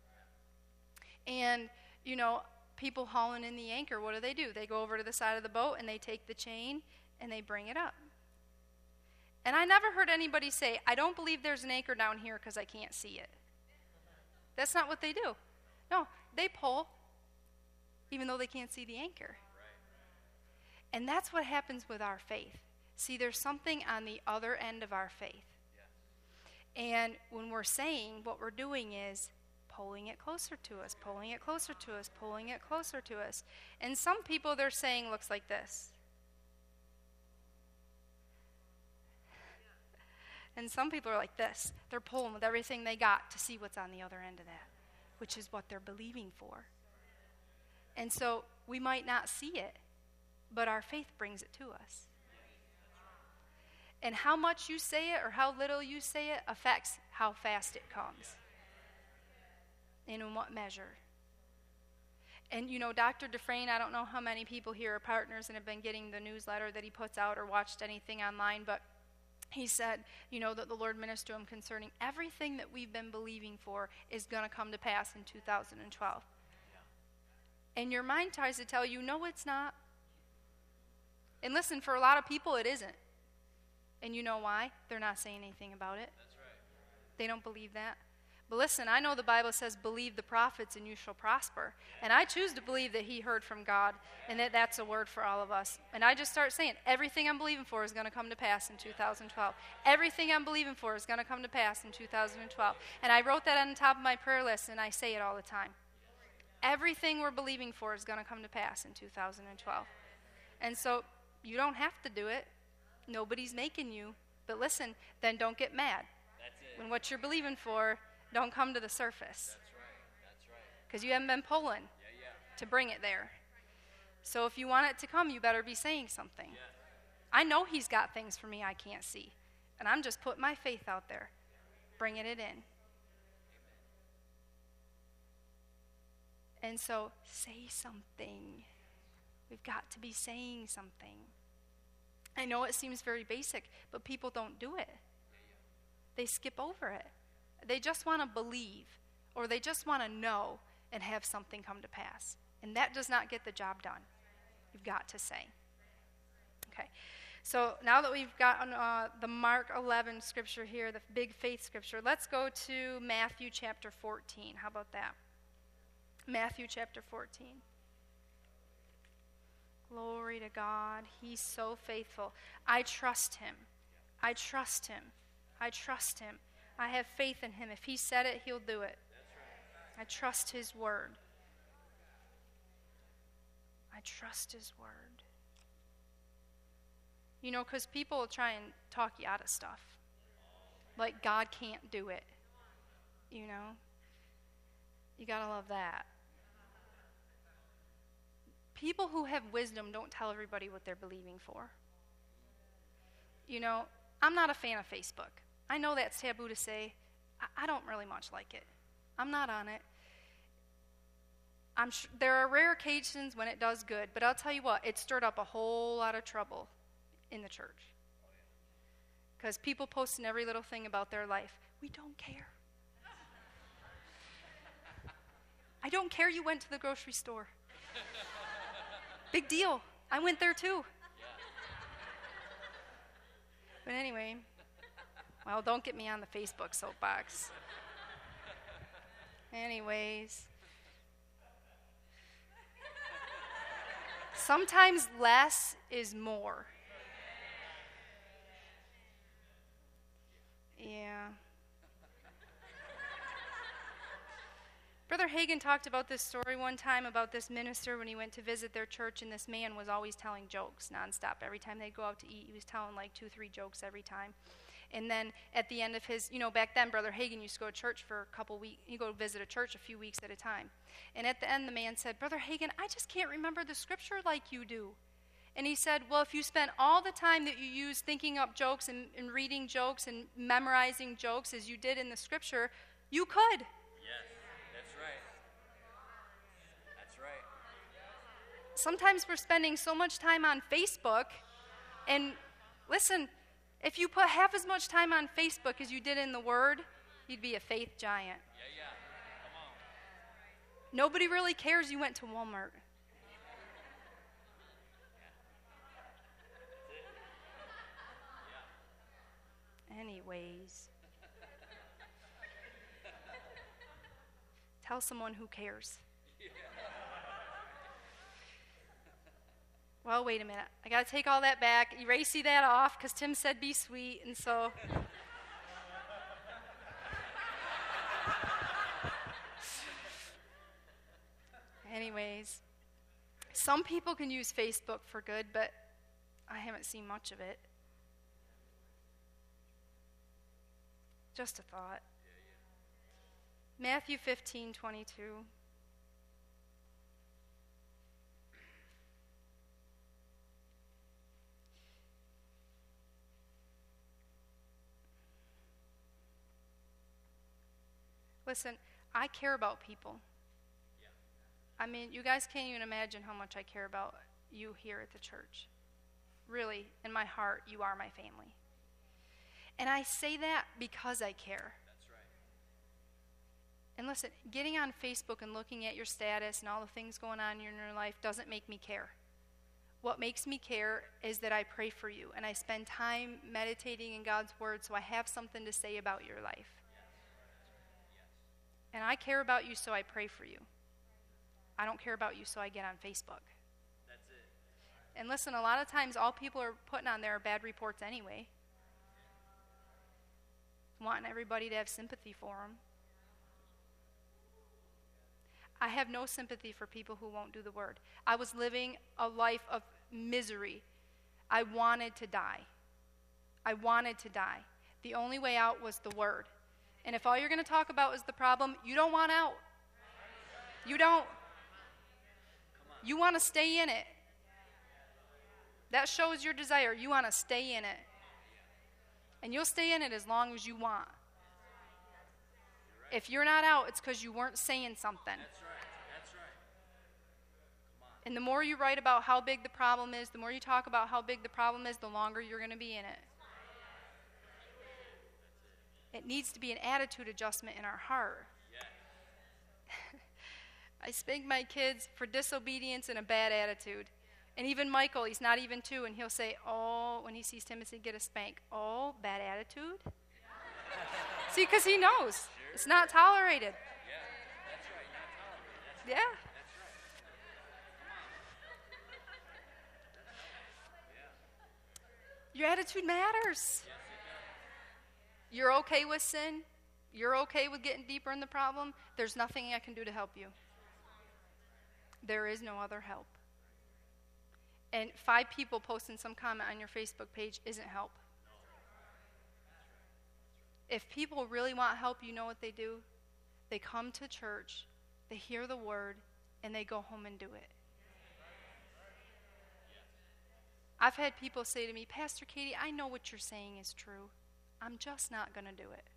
S1: And, you know, people hauling in the anchor, what do they do? They go over to the side of the boat and they take the chain and they bring it up. And I never heard anybody say, I don't believe there's an anchor down here because I can't see it. That's not what they do. No, they pull even though they can't see the anchor. And that's what happens with our faith. See, there's something on the other end of our faith. And when we're saying, what we're doing is pulling it closer to us, pulling it closer to us, pulling it closer to us. And some people, they're saying looks like this. And some people are like this. They're pulling with everything they got to see what's on the other end of that, which is what they're believing for. And so we might not see it, but our faith brings it to us. And how much you say it or how little you say it affects how fast it comes. and in what measure. And you know, Doctor Dufresne, I don't know how many people here are partners and have been getting the newsletter that he puts out or watched anything online, but he said, you know, that the Lord ministered to him concerning everything that we've been believing for is going to come to pass in two thousand twelve. Yeah. And your mind tries to tell you, no, it's not. And listen, for a lot of people, it isn't. And you know why? They're not saying anything about it.
S2: That's right.
S1: They don't believe that. But listen, I know the Bible says, believe the prophets and you shall prosper. And I choose to believe that he heard from God and that that's a word for all of us. And I just start saying, everything I'm believing for is going to come to pass in two thousand twelve. Everything I'm believing for is going to come to pass in two thousand twelve. And I wrote that on the top of my prayer list, and I say it all the time. Everything we're believing for is going to come to pass in two thousand twelve. And so you don't have to do it. Nobody's making you. But listen, then don't get mad.
S2: That's it.
S1: When what you're believing for don't come to the surface.
S2: That's right. That's right.
S1: Because you haven't been pulling
S2: Yeah, yeah.
S1: to bring it there. So if you want it to come, you better be saying something.
S2: Yeah.
S1: I know he's got things for me I can't see. And I'm just putting my faith out there, bringing it in. And so say something. We've got to be saying something. I know it seems very basic, but people don't do it. They skip over it. They just want to believe, or they just want to know and have something come to pass. And that does not get the job done. You've got to say. Okay. So now that we've got uh, the Mark eleven scripture here, the big faith scripture, let's go to Matthew chapter fourteen. How about that? Matthew chapter fourteen. Glory to God. He's so faithful. I trust him. I trust him. I trust him. I have faith in him. If he said it, he'll do it. I trust his word. I trust his word. You know, because people will try and talk you out of stuff. Like God can't do it. You know? You gotta love that. People who have wisdom don't tell everybody what they're believing for. You know, I'm not a fan of Facebook. I know that's taboo to say. I, I don't really much like it. I'm not on it. I'm sh- there are rare occasions when it does good, but I'll tell you what, it stirred up a whole lot of trouble in the church. Because people posting every little thing about their life. We don't care. I don't care you went to the grocery store. Big deal. I went there too.
S2: Yeah.
S1: But anyway, well, don't get me on the Facebook soapbox. Anyways. Sometimes less is more. Yeah. Brother Hagin talked about this story one time about this minister when he went to visit their church, and this man was always telling jokes nonstop. Every time they'd go out to eat, he was telling like two, three jokes every time. And then at the end of his, you know, back then, Brother Hagin used to go to church for a couple weeks. He'd go visit a church a few weeks at a time. And at the end, the man said, Brother Hagin, I just can't remember the scripture like you do. And he said, well, if you spent all the time that you use thinking up jokes and, and reading jokes and memorizing jokes as you did in the scripture, you could.
S2: Yes, that's right. That's right.
S1: Sometimes we're spending so much time on Facebook, and listen, if you put half as much time on Facebook as you did in the Word, you'd be a faith giant.
S2: Yeah, yeah. Come on.
S1: Nobody really cares you went to Walmart. Anyways. Tell someone who cares. Well, wait a minute. I got to take all that back, erase that off, because Tim said be sweet, and so. Anyways, some people can use Facebook for good, but I haven't seen much of it. Just a thought. Matthew fifteen twenty-two. Listen, I care about people. I mean, you guys can't even imagine how much I care about you here at the church. Really, in my heart, you are my family. And I say that because I care.
S2: That's right.
S1: And listen, getting on Facebook and looking at your status and all the things going on in your life doesn't make me care. What makes me care is that I pray for you and I spend time meditating in God's word so I have something to say about your life. And I care about you, so I pray for you. I don't care about you, so I get on Facebook.
S2: That's it.
S1: And listen, a lot of times all people are putting on there are bad reports anyway. Wanting everybody to have sympathy for them. I have no sympathy for people who won't do the word. I was living a life of misery. I wanted to die. I wanted to die. The only way out was the word. And if all you're going to talk about is the problem, you don't want out. You don't. You want to stay in it. That shows your desire. You want to stay in it. And you'll stay in it as long as you want. If you're not out, it's because you weren't saying something.
S2: That's right. That's right. Come on.
S1: And the more you write about how big the problem is, the more you talk about how big the problem is, the longer you're going to be in it. It needs to be an attitude adjustment in our heart.
S2: Yes.
S1: I spank my kids for disobedience and a bad attitude. And even Michael, he's not even two, and he'll say, oh, when he sees Timothy get a spank, oh, bad attitude? See, because he knows.
S2: Sure.
S1: It's not tolerated.
S2: Yeah, that's right. Not tolerated. That's
S1: Yeah.
S2: right. That's right.
S1: Your attitude matters.
S2: Yes, it does.
S1: You're okay with sin. You're okay with getting deeper in the problem. There's nothing I can do to help you. There is no other help. And five people posting some comment on your Facebook page isn't help. If people really want help, you know what they do? They come to church, they hear the word, and they go home and do it. I've had people say to me, Pastor Katie, I know what you're saying is true. I'm just not going to do it.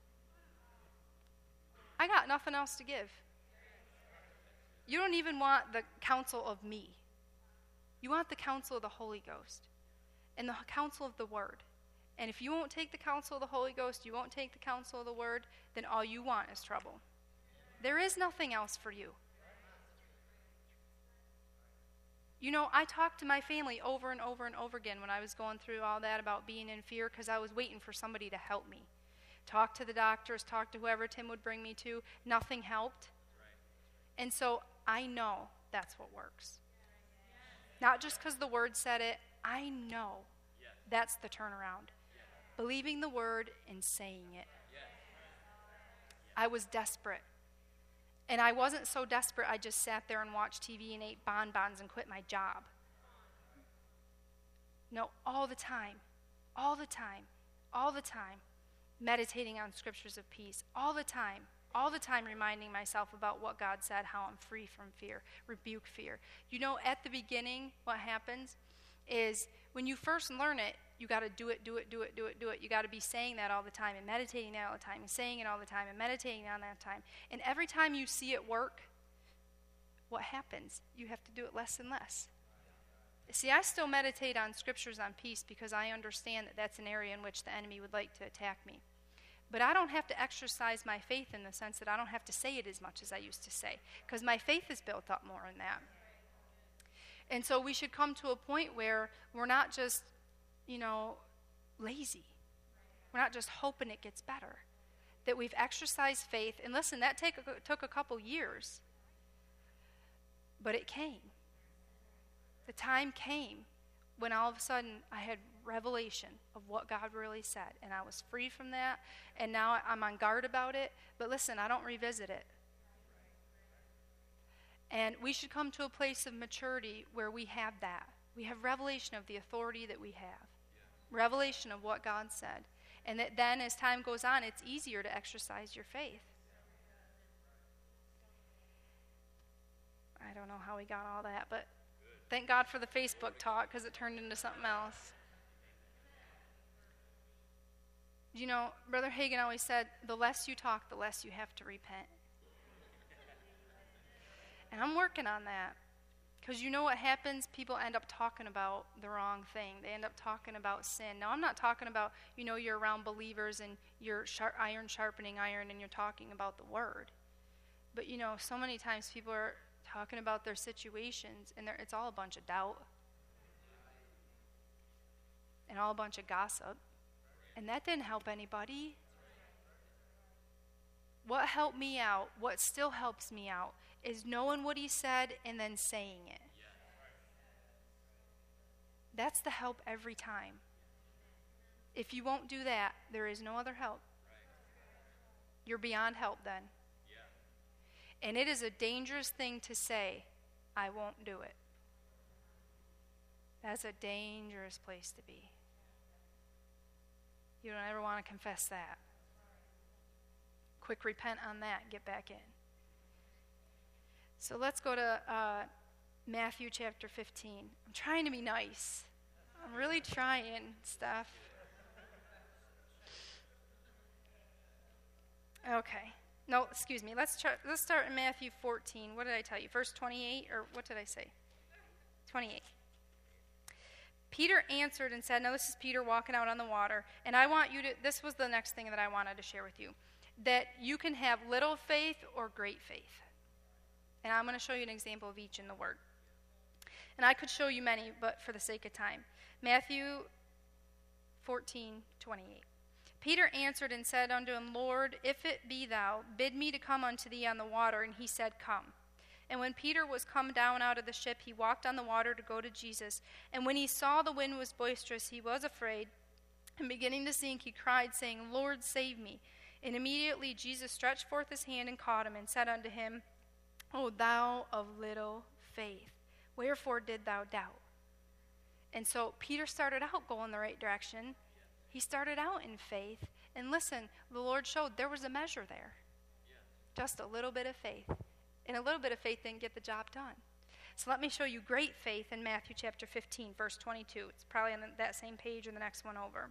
S1: I got nothing else to give. You don't even want the counsel of me. You want the counsel of the Holy Ghost and the counsel of the Word. And if you won't take the counsel of the Holy Ghost, you won't take the counsel of the Word, then all you want is trouble. There is nothing else for you. You know, I talked to my family over and over and over again when I was going through all that about being in fear because I was waiting for somebody to help me. Talk to the doctors, talk to whoever Tim would bring me to. Nothing helped. And so I know that's what works. Not just because the Word said it. I know that's the turnaround. Believing the Word and saying it. I was desperate. And I wasn't so desperate I just sat there and watched T V and ate bonbons and quit my job. No, all the time. All the time. All the time. Meditating on scriptures of peace. All the time. All the time reminding myself about what God said, how I'm free from fear. Rebuke fear. You know, at the beginning, what happens is when you first learn it, you got to do it, do it, do it, do it, do it. You got to be saying that all the time and meditating that all the time and saying it all the time and meditating on that time. And every time you see it work, what happens? You have to do it less and less. See, I still meditate on scriptures on peace because I understand that that's an area in which the enemy would like to attack me. But I don't have to exercise my faith in the sense that I don't have to say it as much as I used to say because my faith is built up more in that. And so we should come to a point where we're not just, you know, lazy. We're not just hoping it gets better. That we've exercised faith. And listen, that take, took a couple years. But it came. The time came when all of a sudden I had revelation of what God really said. And I was free from that. And now I'm on guard about it. But listen, I don't revisit it. And we should come to a place of maturity where we have that. We have revelation of the authority that we have. Revelation of what God said. And that then as time goes on, it's easier to exercise your faith. I don't know how we got all that, but thank God for the Facebook talk because it turned into something else. You know, Brother Hagin always said, the less you talk, the less you have to repent. And I'm working on that. Because you know what happens? People end up talking about the wrong thing. They end up talking about sin. Now, I'm not talking about, you know, you're around believers and you're sharp, iron sharpening iron and you're talking about the word. But, you know, so many times people are talking about their situations and it's all a bunch of doubt and all a bunch of gossip. And that didn't help anybody. What helped me out, what still helps me out, is knowing what he said and then saying it. That's the help every time. If you won't do that, there is no other help. You're beyond help then. And it is a dangerous thing to say, I won't do it. That's a dangerous place to be. You don't ever want to confess that. Quick repent on that, get back in. So let's go to uh, Matthew chapter fifteen. I'm trying to be nice. I'm really trying, Steph. Okay. No, excuse me. Let's try, let's start in Matthew fourteen. What did I tell you? Verse twenty-eight, or what did I say? twenty-eight. Peter answered and said, now this is Peter walking out on the water, and I want you to, this was the next thing that I wanted to share with you, that you can have little faith or great faith. And I'm going to show you an example of each in the Word. And I could show you many, but for the sake of time. Matthew fourteen, twenty-eight. Peter answered and said unto him, Lord, if it be thou, bid me to come unto thee on the water. And he said, Come. And when Peter was come down out of the ship, he walked on the water to go to Jesus. And when he saw the wind was boisterous, he was afraid. And beginning to sink, he cried, saying, Lord, save me. And immediately Jesus stretched forth his hand and caught him, and said unto him, O thou of little faith, wherefore did thou doubt? And so Peter started out going the right direction. He started out in faith. And listen, the Lord showed there was a measure there. Just a little bit of faith. And a little bit of faith didn't get the job done. So let me show you great faith in Matthew chapter fifteen, verse twenty-two. It's probably on that same page or the next one over.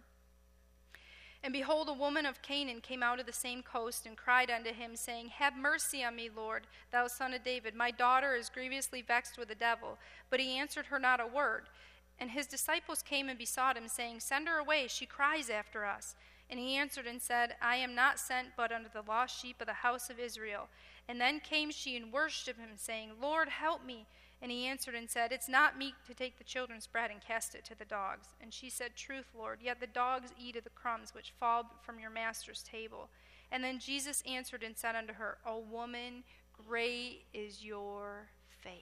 S1: And behold, a woman of Canaan came out of the same coast and cried unto him, saying, Have mercy on me, Lord, thou son of David. My daughter is grievously vexed with the devil. But he answered her not a word. And his disciples came and besought him, saying, Send her away, she cries after us. And he answered and said, I am not sent but unto the lost sheep of the house of Israel. And then came she and worshipped him, saying, Lord, help me. And he answered and said, It's not meet to take the children's bread and cast it to the dogs. And she said, Truth, Lord, yet the dogs eat of the crumbs which fall from your master's table. And then Jesus answered and said unto her, O woman, great is your faith.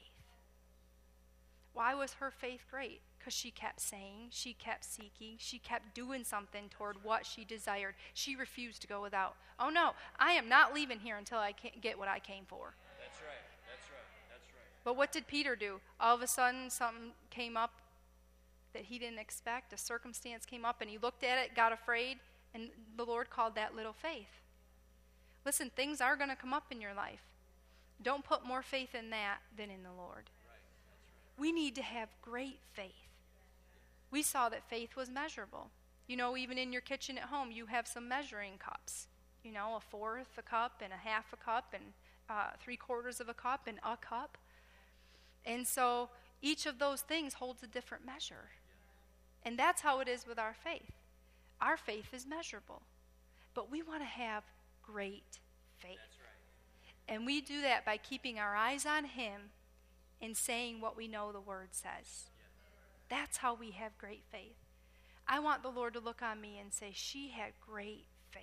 S1: Why was her faith great? Because she kept saying, she kept seeking, she kept doing something toward what she desired. She refused to go without. Oh no, I am not leaving here until I can't get what I came for.
S2: That's right. That's right. That's right.
S1: But what did Peter do? All of a sudden, something came up that he didn't expect. A circumstance came up, and he looked at it, got afraid, and the Lord called that little faith. Listen, things are going to come up in your life. Don't put more faith in that than in the Lord. We need to have great faith. We saw that faith was measurable. You know, even in your kitchen at home, you have some measuring cups. You know, a fourth a cup and a half a cup and uh, three quarters of a cup and a cup. And so each of those things holds a different measure. And that's how it is with our faith. Our faith is measurable. But we want to have great faith.
S2: That's right.
S1: And we do that by keeping our eyes on him and saying what we know the Word says. That's how we have great faith. I want the Lord to look on me and say, she had great faith.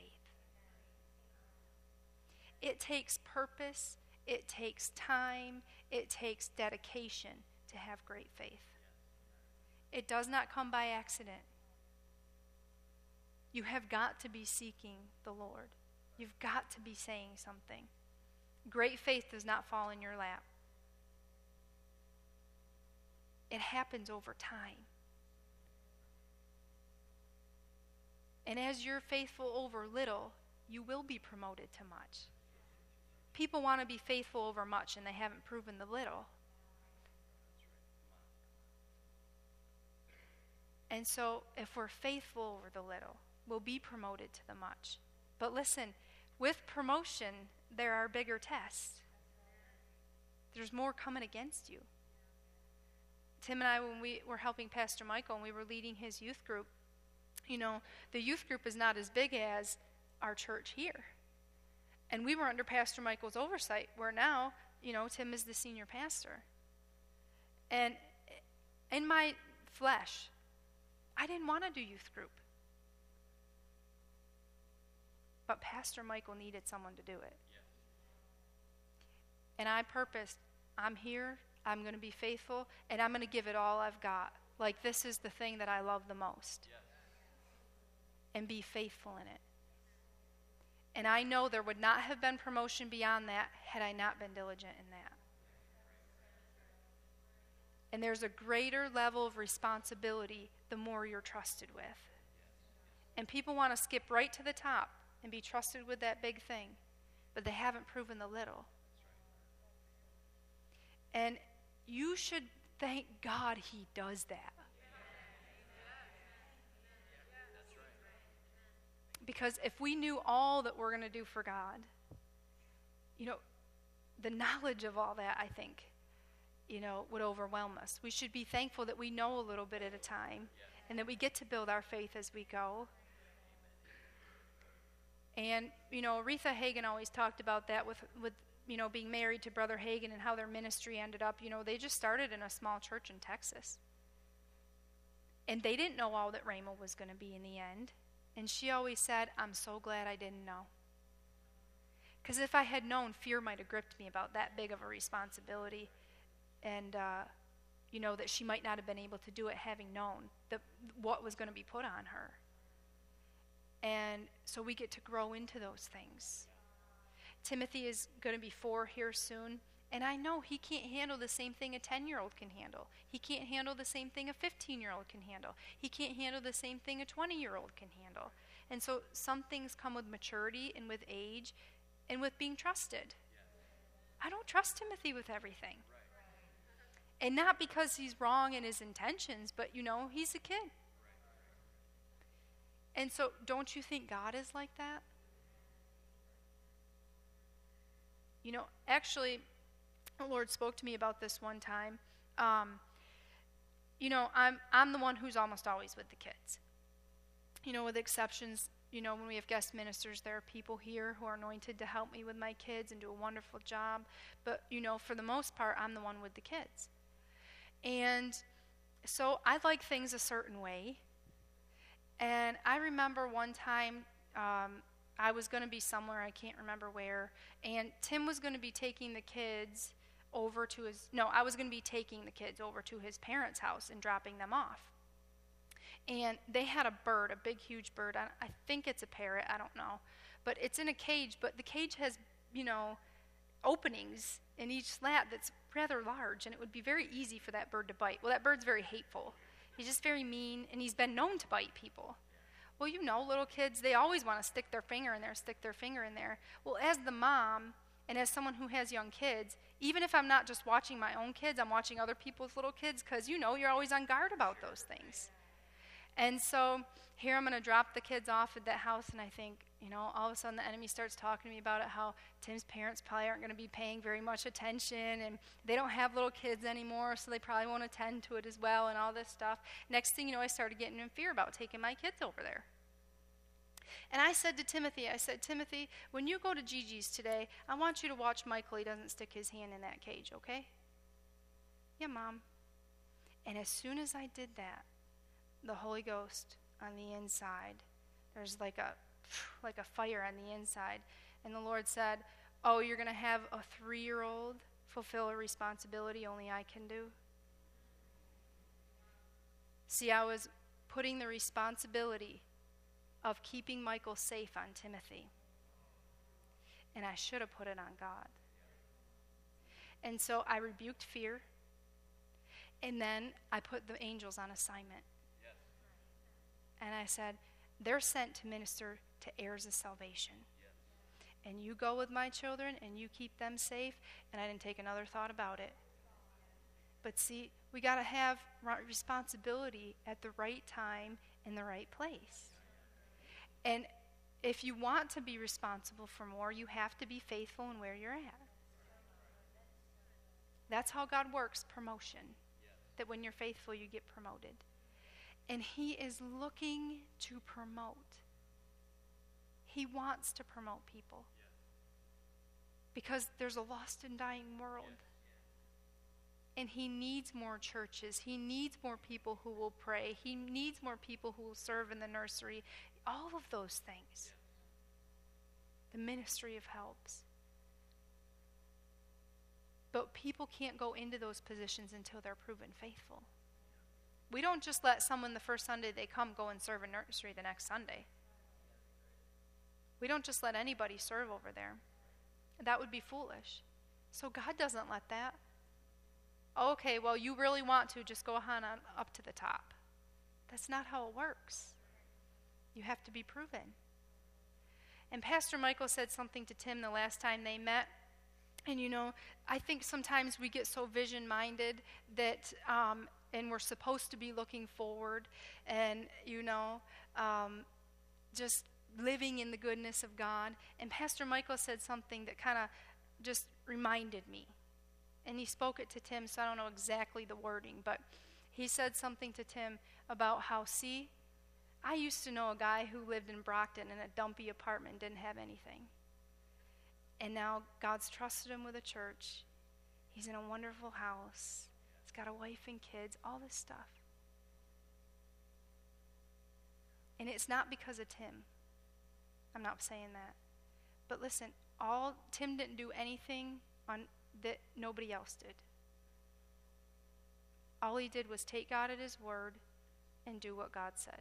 S1: It takes purpose, it takes time, it takes dedication to have great faith. It does not come by accident. You have got to be seeking the Lord. You've got to be saying something. Great faith does not fall in your lap. It happens over time. And as you're faithful over little, you will be promoted to much. People want to be faithful over much, and they haven't proven the little. And so, if we're faithful over the little, we'll be promoted to the much. But listen, with promotion, there are bigger tests. there's more coming against you. Tim and I, when we were helping Pastor Michael and we were leading his youth group, you know, the youth group is not as big as our church here. And we were under Pastor Michael's oversight, where now, you know, Tim is the senior pastor. And in my flesh, I didn't want to do youth group. But Pastor Michael needed someone to do it. Yes. And I purposed, I'm here, I'm going to be faithful, and I'm going to give it all I've got. Like, this is the thing that I love the most. Yes. And be faithful in it. And I know there would not have been promotion beyond that had I not been diligent in that. And there's a greater level of responsibility the more you're trusted with. And people want to skip right to the top and be trusted with that big thing, but they haven't proven the little. And you should thank God he does that. Because if we knew all that we're going to do for God, you know, the knowledge of all that, I think, you know, would overwhelm us. We should be thankful that we know a little bit at a time and that we get to build our faith as we go. And, you know, Aretha Hagen always talked about that with, with, you know, being married to Brother Hagen and how their ministry ended up. You know, they just started in a small church in Texas. And they didn't know all that Rhema was going to be in the end. And she always said, I'm so glad I didn't know. Because if I had known, fear might have gripped me about that big of a responsibility. And, uh, you know, that she might not have been able to do it having known the, what was going to be put on her. And so we get to grow into those things. Timothy is going to be four here soon. And I know he can't handle the same thing a ten-year-old can handle. He can't handle the same thing a fifteen-year-old can handle. He can't handle the same thing a twenty-year-old can handle. And so some things come with maturity and with age and with being trusted. I don't trust Timothy with everything. And not because he's wrong in his intentions, but, you know, he's a kid. And so don't you think God is like that? You know, actually, the Lord spoke to me about this one time. Um, you know, I'm I'm the one who's almost always with the kids. You know, with exceptions, you know, when we have guest ministers, there are people here who are anointed to help me with my kids and do a wonderful job. But, you know, for the most part, I'm the one with the kids. And so I like things a certain way. And I remember one time, um, I was going to be somewhere, I can't remember where, and Tim was going to be taking the kids over to his, no, I was going to be taking the kids over to his parents' house and dropping them off. And they had a bird, a big, huge bird. I, I think it's a parrot, I don't know. But it's in a cage, but the cage has, you know, openings in each slat that's rather large, and it would be very easy for that bird to bite. Well, that bird's very hateful. He's just very mean, and he's been known to bite people. Well, you know, little kids, they always want to stick their finger in there, stick their finger in there. Well, as the mom, and as someone who has young kids, even if I'm not just watching my own kids, I'm watching other people's little kids, because, you know, you're always on guard about those things. And so here I'm going to drop the kids off at that house, and I think, you know, all of a sudden the enemy starts talking to me about it, how Tim's parents probably aren't going to be paying very much attention, and they don't have little kids anymore, so they probably won't attend to it as well, and all this stuff. Next thing you know, I started getting in fear about taking my kids over there. And I said to Timothy, I said, Timothy, when you go to Gigi's today, I want you to watch Michael. He doesn't stick his hand in that cage, okay? Yeah, Mom. And as soon as I did that, the Holy Ghost on the inside, there's like a like a fire on the inside. And the Lord said, oh, you're going to have a three-year-old fulfill a responsibility only I can do? See, I was putting the responsibility of keeping Michael safe on Timothy. And I should have put it on God. And so I rebuked fear. And then I put the angels on assignment. Yes. And I said, they're sent to minister to heirs of salvation. Yes. And you go with my children and you keep them safe. And I didn't take another thought about it. But see, we got to have responsibility at the right time in the right place. And if you want to be responsible for more, you have to be faithful in where you're at. That's how God works, promotion. That when you're faithful, you get promoted. And he is looking to promote. He wants to promote people. Because there's a lost and dying world. And he needs more churches. He needs more people who will pray. He needs more people who will serve in the nursery. All of those things. The ministry of helps. But people can't go into those positions until they're proven faithful. We don't just let someone the first Sunday they come go and serve in nursery the next Sunday. We don't just let anybody serve over there. That would be foolish. So God doesn't let that. Okay, well, you really want to, just go on up to the top. That's not how it works. You have to be proven. And Pastor Michael said something to Tim the last time they met. And, you know, I think sometimes we get so vision-minded that, um, and we're supposed to be looking forward and, you know, um, just living in the goodness of God. And Pastor Michael said something that kind of just reminded me. And he spoke it to Tim, so I don't know exactly the wording, but he said something to Tim about how, see, I used to know a guy who lived in Brockton in a dumpy apartment, didn't have anything. And now God's trusted him with a church. He's in a wonderful house. He's got a wife and kids, all this stuff. And it's not because of Tim. I'm not saying that. But listen, all Tim didn't do anything on that nobody else did. All he did was take God at his word and do what God said.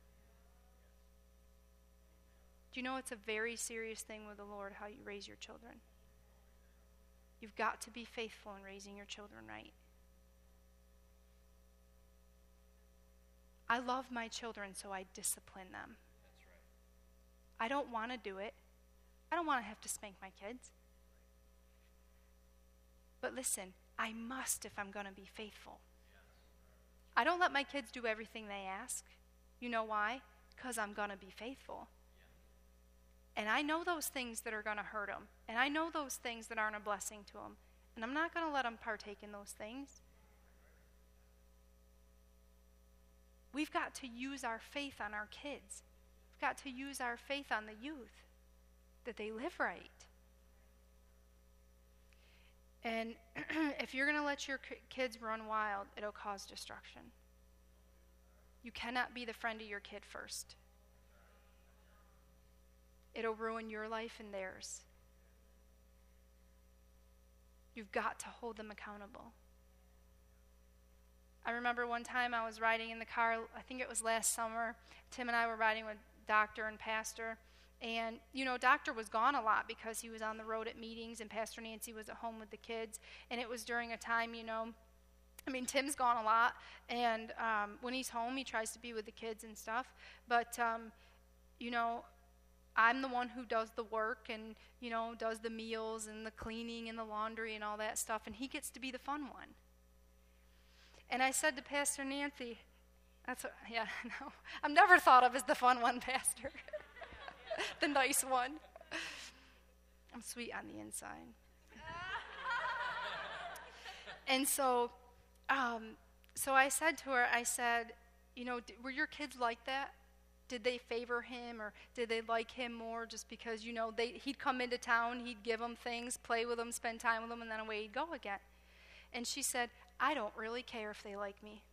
S1: Do you know it's a very serious thing with the Lord how you raise your children? You've got to be faithful in raising your children right. I love my children, so I discipline them.
S2: That's right.
S1: I don't want to do it. I don't want to have to spank my kids. But listen, I must if I'm going to be faithful. I don't let my kids do everything they ask. You know why? Because I'm going to be faithful. And I know those things that are going to hurt them. And I know those things that aren't a blessing to them. And I'm not going to let them partake in those things. We've got to use our faith on our kids. We've got to use our faith on the youth, that they live right. And if you're going to let your kids run wild, it'll cause destruction. You cannot be the friend of your kid first. It'll ruin your life and theirs. You've got to hold them accountable. I remember one time I was riding in the car, I think it was last summer. Tim and I were riding with Doctor and Pastor. And, you know, Doctor was gone a lot because he was on the road at meetings and Pastor Nancy was at home with the kids. And it was during a time, you know, I mean, Tim's gone a lot. And um, when he's home, he tries to be with the kids and stuff. But, um, you know, I'm the one who does the work and, you know, does the meals and the cleaning and the laundry and all that stuff. And he gets to be the fun one. And I said to Pastor Nancy, that's what, yeah, no, I'm never thought of as the fun one, Pastor. The nice one. I'm sweet on the inside. And so, um, so I said to her, I said, you know, were your kids like that? Did they favor him or did they like him more just because, you know, they, he'd come into town, he'd give them things, play with them, spend time with them, and then away he'd go again. And she said, I don't really care if they like me.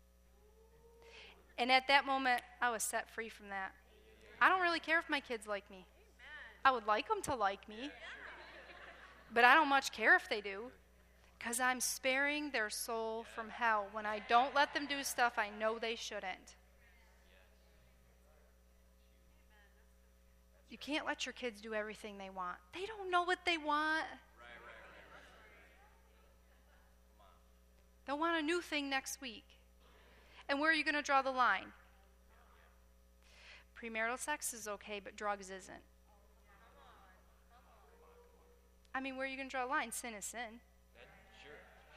S1: And at that moment, I was set free from that. I don't really care if my kids like me. I would like them to like me. But I don't much care if they do. Because I'm sparing their soul from hell when I don't let them do stuff I know they shouldn't. You can't let your kids do everything they want. They don't know what they want. They'll want a new thing next week. And where are you going to draw the line? Premarital sex is okay, but drugs isn't. I mean, where are you going to draw a line? Sin is sin.
S2: Sure,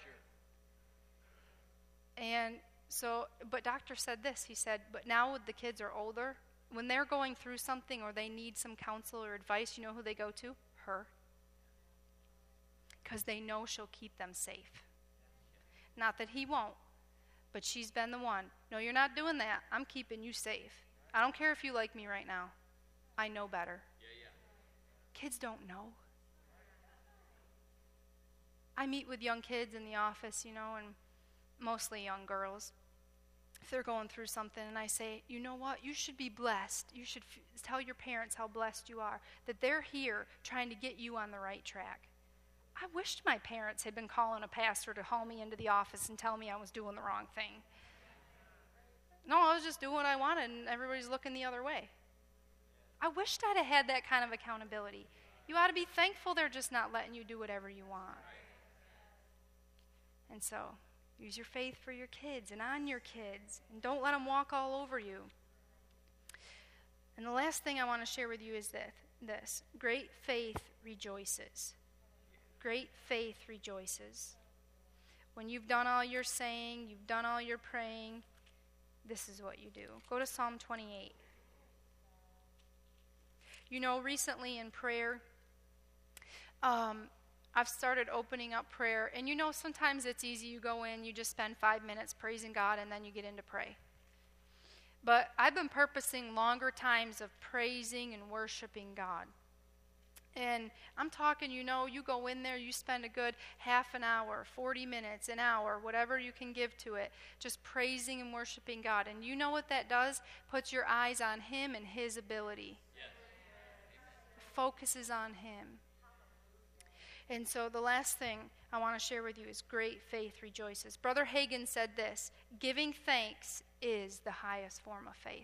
S2: sure.
S1: And so, but Doctor said this. He said, but now when the kids are older, when they're going through something or they need some counsel or advice, you know who they go to? Her. because they know she'll keep them safe. Not that he won't, but she's been the one. No, you're not doing that. I'm keeping you safe. I don't care if you like me right now. I know better.
S2: Yeah, yeah.
S1: Kids don't know. I meet with young kids in the office, you know, and mostly young girls. If they're going through something, and I say, you know what, you should be blessed. You should f- tell your parents how blessed you are, that they're here trying to get you on the right track. I wished my parents had been calling a pastor to haul me into the office and tell me I was doing the wrong thing. No, I was just doing what I wanted, and everybody's looking the other way. I wished I'd have had that kind of accountability. You ought to be thankful they're just not letting you do whatever you want. And so, use your faith for your kids and on your kids, and don't let them walk all over you. And the last thing I want to share with you is this, this. Great faith rejoices. Great faith rejoices. When you've done all your saying, you've done all your praying, this is what you do. Go to Psalm twenty-eight. You know, recently in prayer, um, I've started opening up prayer. And you know, sometimes it's easy. You go in, you just spend five minutes praising God, and then you get into pray. But I've been purposing longer times of praising and worshiping God. And I'm talking, you know, you go in there, you spend a good half an hour, forty minutes, an hour, whatever you can give to it, just praising and worshiping God. And you know what that does? Puts your eyes on Him and His ability.
S2: Yes.
S1: Focuses on Him. And so the last thing I want to share with you is great faith rejoices. Brother Hagin said this, giving thanks is the highest form of faith.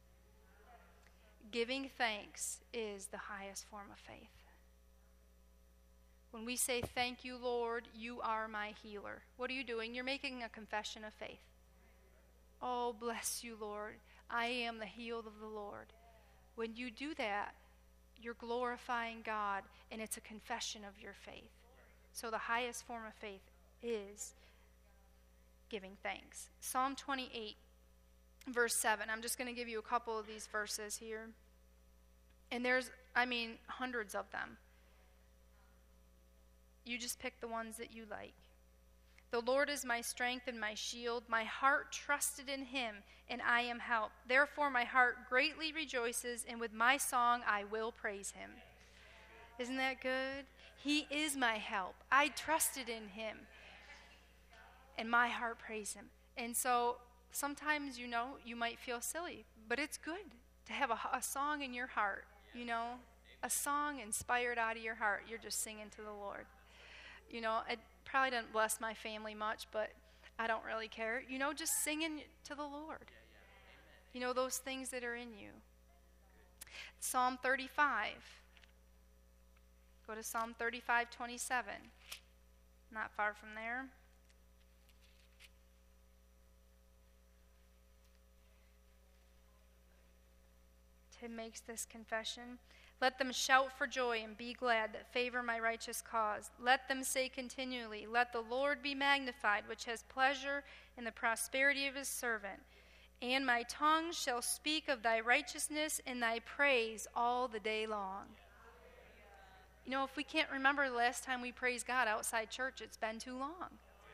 S1: Giving thanks is the highest form of faith. When we say, thank you, Lord, you are my healer, what are you doing? You're making a confession of faith. Oh, bless you, Lord. I am the healed of the Lord. When you do that, you're glorifying God, and it's a confession of your faith. So the highest form of faith is giving thanks. Psalm twenty-eight, verse seven. I'm just going to give you a couple of these verses here. And there's, I mean, hundreds of them. You just pick the ones that you like. The Lord is my strength and my shield. My heart trusted in Him, and I am helped. Therefore my heart greatly rejoices, and with my song I will praise Him. Isn't that good? He is my help. I trusted in Him, and my heart praised Him. And so sometimes, you know, you might feel silly, but it's good to have a, a song in your heart, you know, a song inspired out of your heart. You're just singing to the Lord. You know, it probably doesn't bless my family much, but I don't really care. You know, just singing to the Lord. You know, those things that are in you. Psalm thirty-five. Go to Psalm thirty-five, twenty-seven. Not far from there. Tim makes this confession. Let them shout for joy and be glad that favor my righteous cause. Let them say continually, let the Lord be magnified, which has pleasure in the prosperity of His servant. And my tongue shall speak of thy righteousness and thy praise all the day long. You know, if we can't remember the last time we praised God outside church, it's been too long.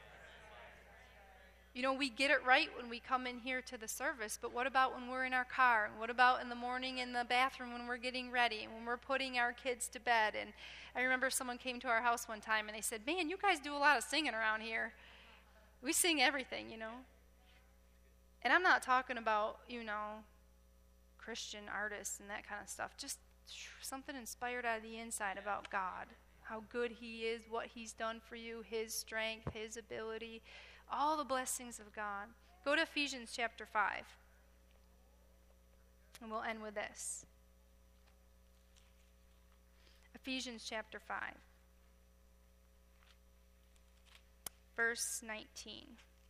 S1: You know, we get it right when we come in here to the service, but what about when we're in our car? And what about in the morning in the bathroom when we're getting ready and when we're putting our kids to bed? And I remember someone came to our house one time and they said, man, you guys do a lot of singing around here. We sing everything, you know. And I'm not talking about, you know, Christian artists and that kind of stuff. Just something inspired out of the inside about God, how good He is, what He's done for you, His strength, His ability, all the blessings of God. Go to Ephesians chapter five. And we'll end with this. Ephesians chapter five. Verse nineteen.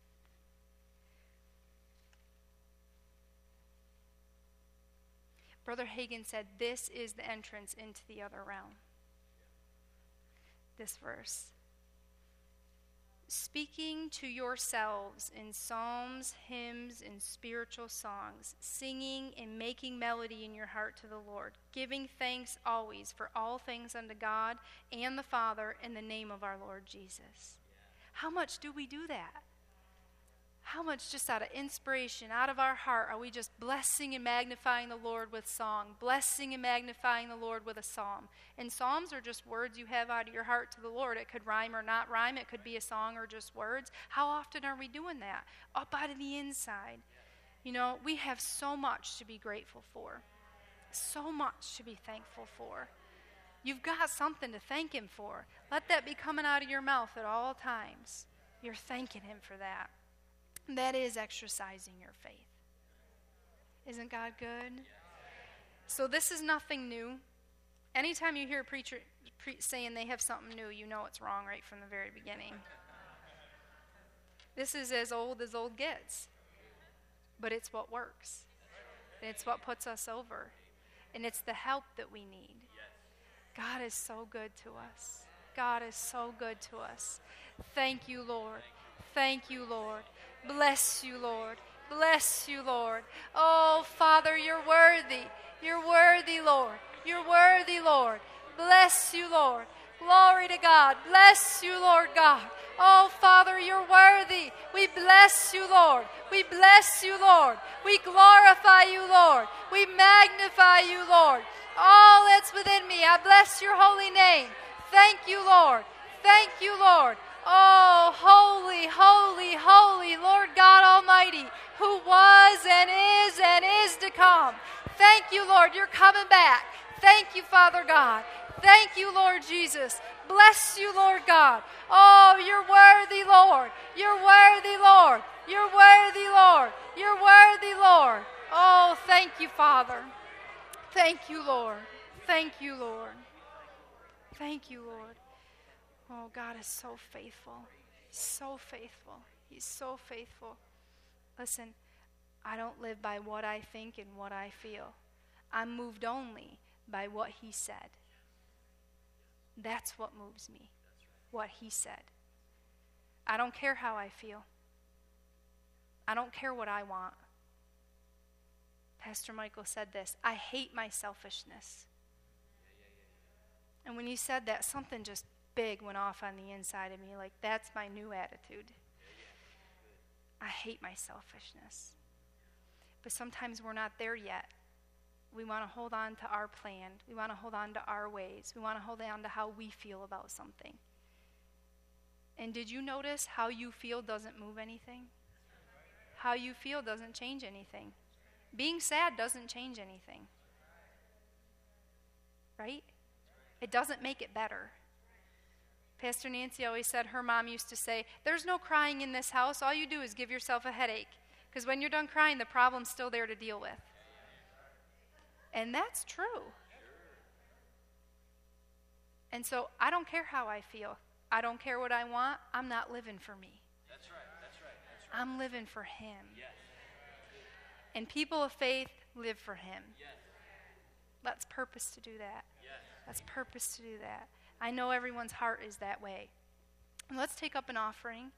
S1: Brother Hagin said, this is the entrance into the other realm. This verse. speaking to yourselves in psalms, hymns, and spiritual songs, singing and making melody in your heart to the Lord, giving thanks always for all things unto God and the Father in the name of our Lord Jesus. How much do we do that? How much just out of inspiration, out of our heart, are we just blessing and magnifying the Lord with song, blessing and magnifying the Lord with a psalm? And psalms are just words you have out of your heart to the Lord. It could rhyme or not rhyme. It could be a song or just words. How often are we doing that? Up out of the inside. You know, we have so much to be grateful for, so much to be thankful for. You've got something to thank Him for. Let that be coming out of your mouth at all times. You're thanking Him for that. That is exercising your faith. Isn't God good? So this is nothing new. Anytime you hear a preacher pre- saying they have something new, you know it's wrong right from the very beginning. This is as old as old gets. But it's what works. It's what puts us over. And it's the help that we need. God is so good to us. God is so good to us. Thank you, Lord. Thank you, Lord. Bless you, Lord. Bless you, Lord. Oh, Father, you're worthy. You're worthy, Lord. You're worthy, Lord. Bless you, Lord. Glory to God. Bless you, Lord God. Oh, Father, you're worthy. We bless you, Lord. We bless you, Lord. We glorify you, Lord. We magnify you, Lord. All that's within me, I bless your holy name. Thank you, Lord. Thank you, Lord. Oh, holy, holy, holy Lord God Almighty, who was and is and is to come. Thank you, Lord, you're coming back. Thank you, Father God. Thank you, Lord Jesus. Bless you, Lord God. Oh, you're worthy, Lord. You're worthy, Lord. You're worthy, Lord. You're worthy, Lord. Oh, thank you, Father. Thank you, Lord. Thank you, Lord. Thank you, Lord. Oh, God is so faithful. He's so faithful. He's so faithful. Listen, I don't live by what I think and what I feel. I'm moved only by what He said. That's what moves me, what He said. I don't care how I feel. I don't care what I want. Pastor Michael said this, I hate my selfishness. And when he said that, something just big went off on the inside of me, like that's my new attitude. I hate my selfishness. But sometimes we're not there yet. We want to hold on to our plan. We want to hold on to our ways. We want to hold on to how we feel about something. And did you notice how you feel doesn't move anything? How you feel doesn't change anything. Being sad doesn't change anything. Right? It doesn't make it better. Pastor Nancy always said her mom used to say, there's no crying in this house. All you do is give yourself a headache. Because when you're done crying, the problem's still there to deal with. And that's true. And so I don't care how I feel. I don't care what I want. I'm not living for me.
S2: That's right. That's right. That's right.
S1: I'm living for Him.
S2: Yes.
S1: And people of faith live for Him.
S2: Yes.
S1: Let's purpose to do that.
S2: Yes.
S1: Let's purpose to do that. I know everyone's heart is that way. And let's take up an offering.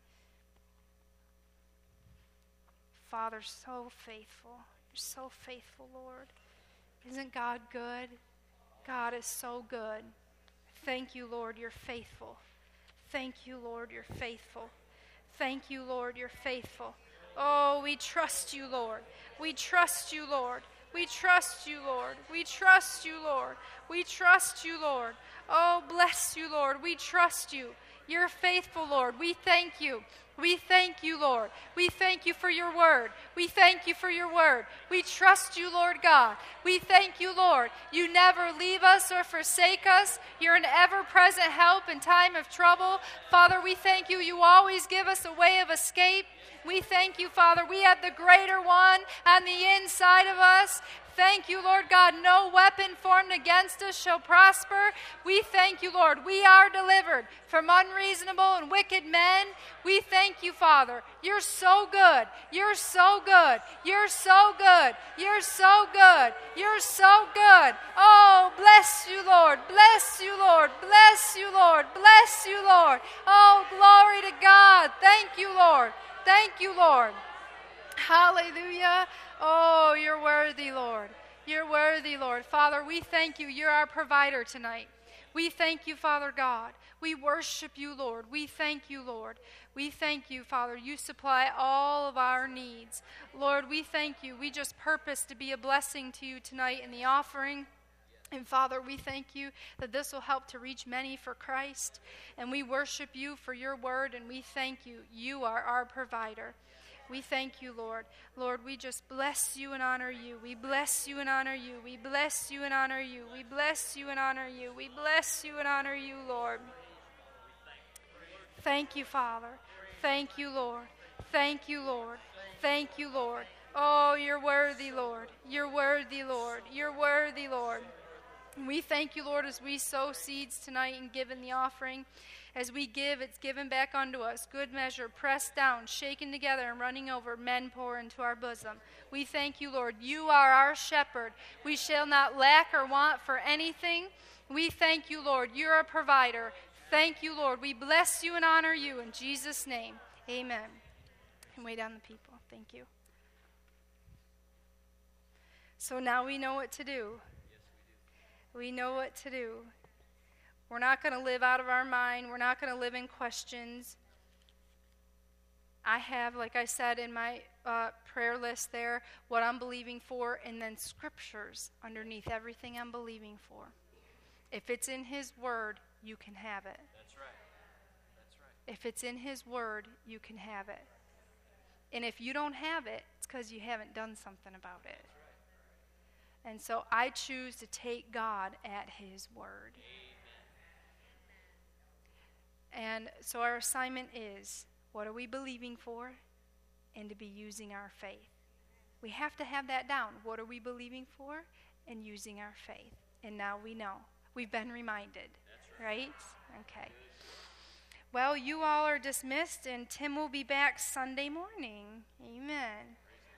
S1: Father, so faithful. You're so faithful, Lord. Isn't God good? God is so good. Thank you, Lord, you're faithful. Thank you, Lord, you're faithful. Thank you, Lord, you're faithful. Oh, we trust you, Lord. We trust you, Lord. We trust you, Lord. We trust you, Lord. We trust you, Lord. Oh, bless you, Lord. We trust you. You're faithful, Lord. We thank you. We thank you, Lord. We thank you for your word. We thank you for your word. We trust you, Lord God. We thank you, Lord. You never leave us or forsake us. You're an ever-present help in time of trouble. Father, we thank you. You always give us a way of escape. We thank you, Father. We have the greater one on the inside of us. Thank you, Lord God. No weapon formed against us shall prosper. We thank you, Lord. We are delivered from unreasonable and wicked men. We thank you, Father. You're so good. You're so good. You're so good. You're so good. You're so good. Oh, Bless you, Lord. Bless you, Lord. Bless you, Lord. Bless you, Lord. Oh, glory to God. Thank you, Lord. Thank you, Lord. Hallelujah. Oh, you're worthy, Lord. You're worthy, Lord. Father, we thank you. You're our provider tonight. We thank you, Father God. We worship you, Lord. We thank you, Lord. We thank you, Father. You supply all of our needs. Lord, we thank you. We just purpose to be a blessing to you tonight in the offering. And Father, we thank you that this will help to reach many for Christ. And we worship you for your word, and we thank you. You are our provider. We thank you, Lord. Lord, we just bless you and honor you. We bless you and honor you. We bless you and honor you. We bless you and honor you. We bless you and honor you, Lord. Thank you, Father. Thank you, Lord. Thank you, Lord. Thank you, Lord. Oh, you're worthy, Lord. You're worthy, Lord. You're worthy, Lord. We thank you, Lord, as we sow seeds tonight and give in the offering. As we give, it's given back unto us. Good measure, pressed down, shaken together, and running over, men pour into our bosom. We thank you, Lord. You are our shepherd. We shall not lack or want for anything. We thank you, Lord. You're a provider. Thank you, Lord. We bless you and honor you in Jesus' name. Amen. And wait on the people. Thank you. So now we know what to do. We know what to do. We're not going to live out of our mind. We're not going to live in questions. I have, like I said in my uh, prayer list there, what I'm believing for, and then scriptures underneath everything I'm believing for. If it's in his word, you can have it.
S2: That's right. That's right.
S1: If it's in his word, you can have it. And if you don't have it, it's because you haven't done something about it. And so I choose to take God at his word. And so our assignment is, what are we believing for? And to be using our faith. We have to have that down. What are we believing for? And using our faith. And now we know. We've been reminded. That's right. Right? Okay. Well, you all are dismissed, and Tim will be back Sunday morning. Amen.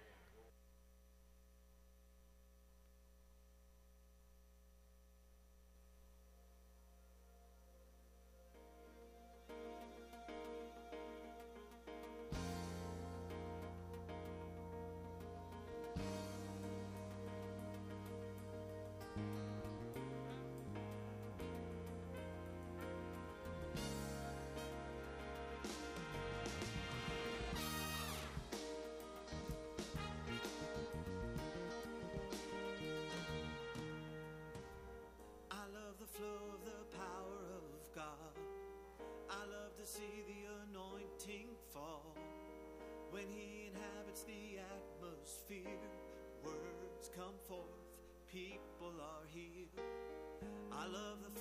S3: See the anointing fall when he inhabits the atmosphere. Words come forth, people are healed. I love the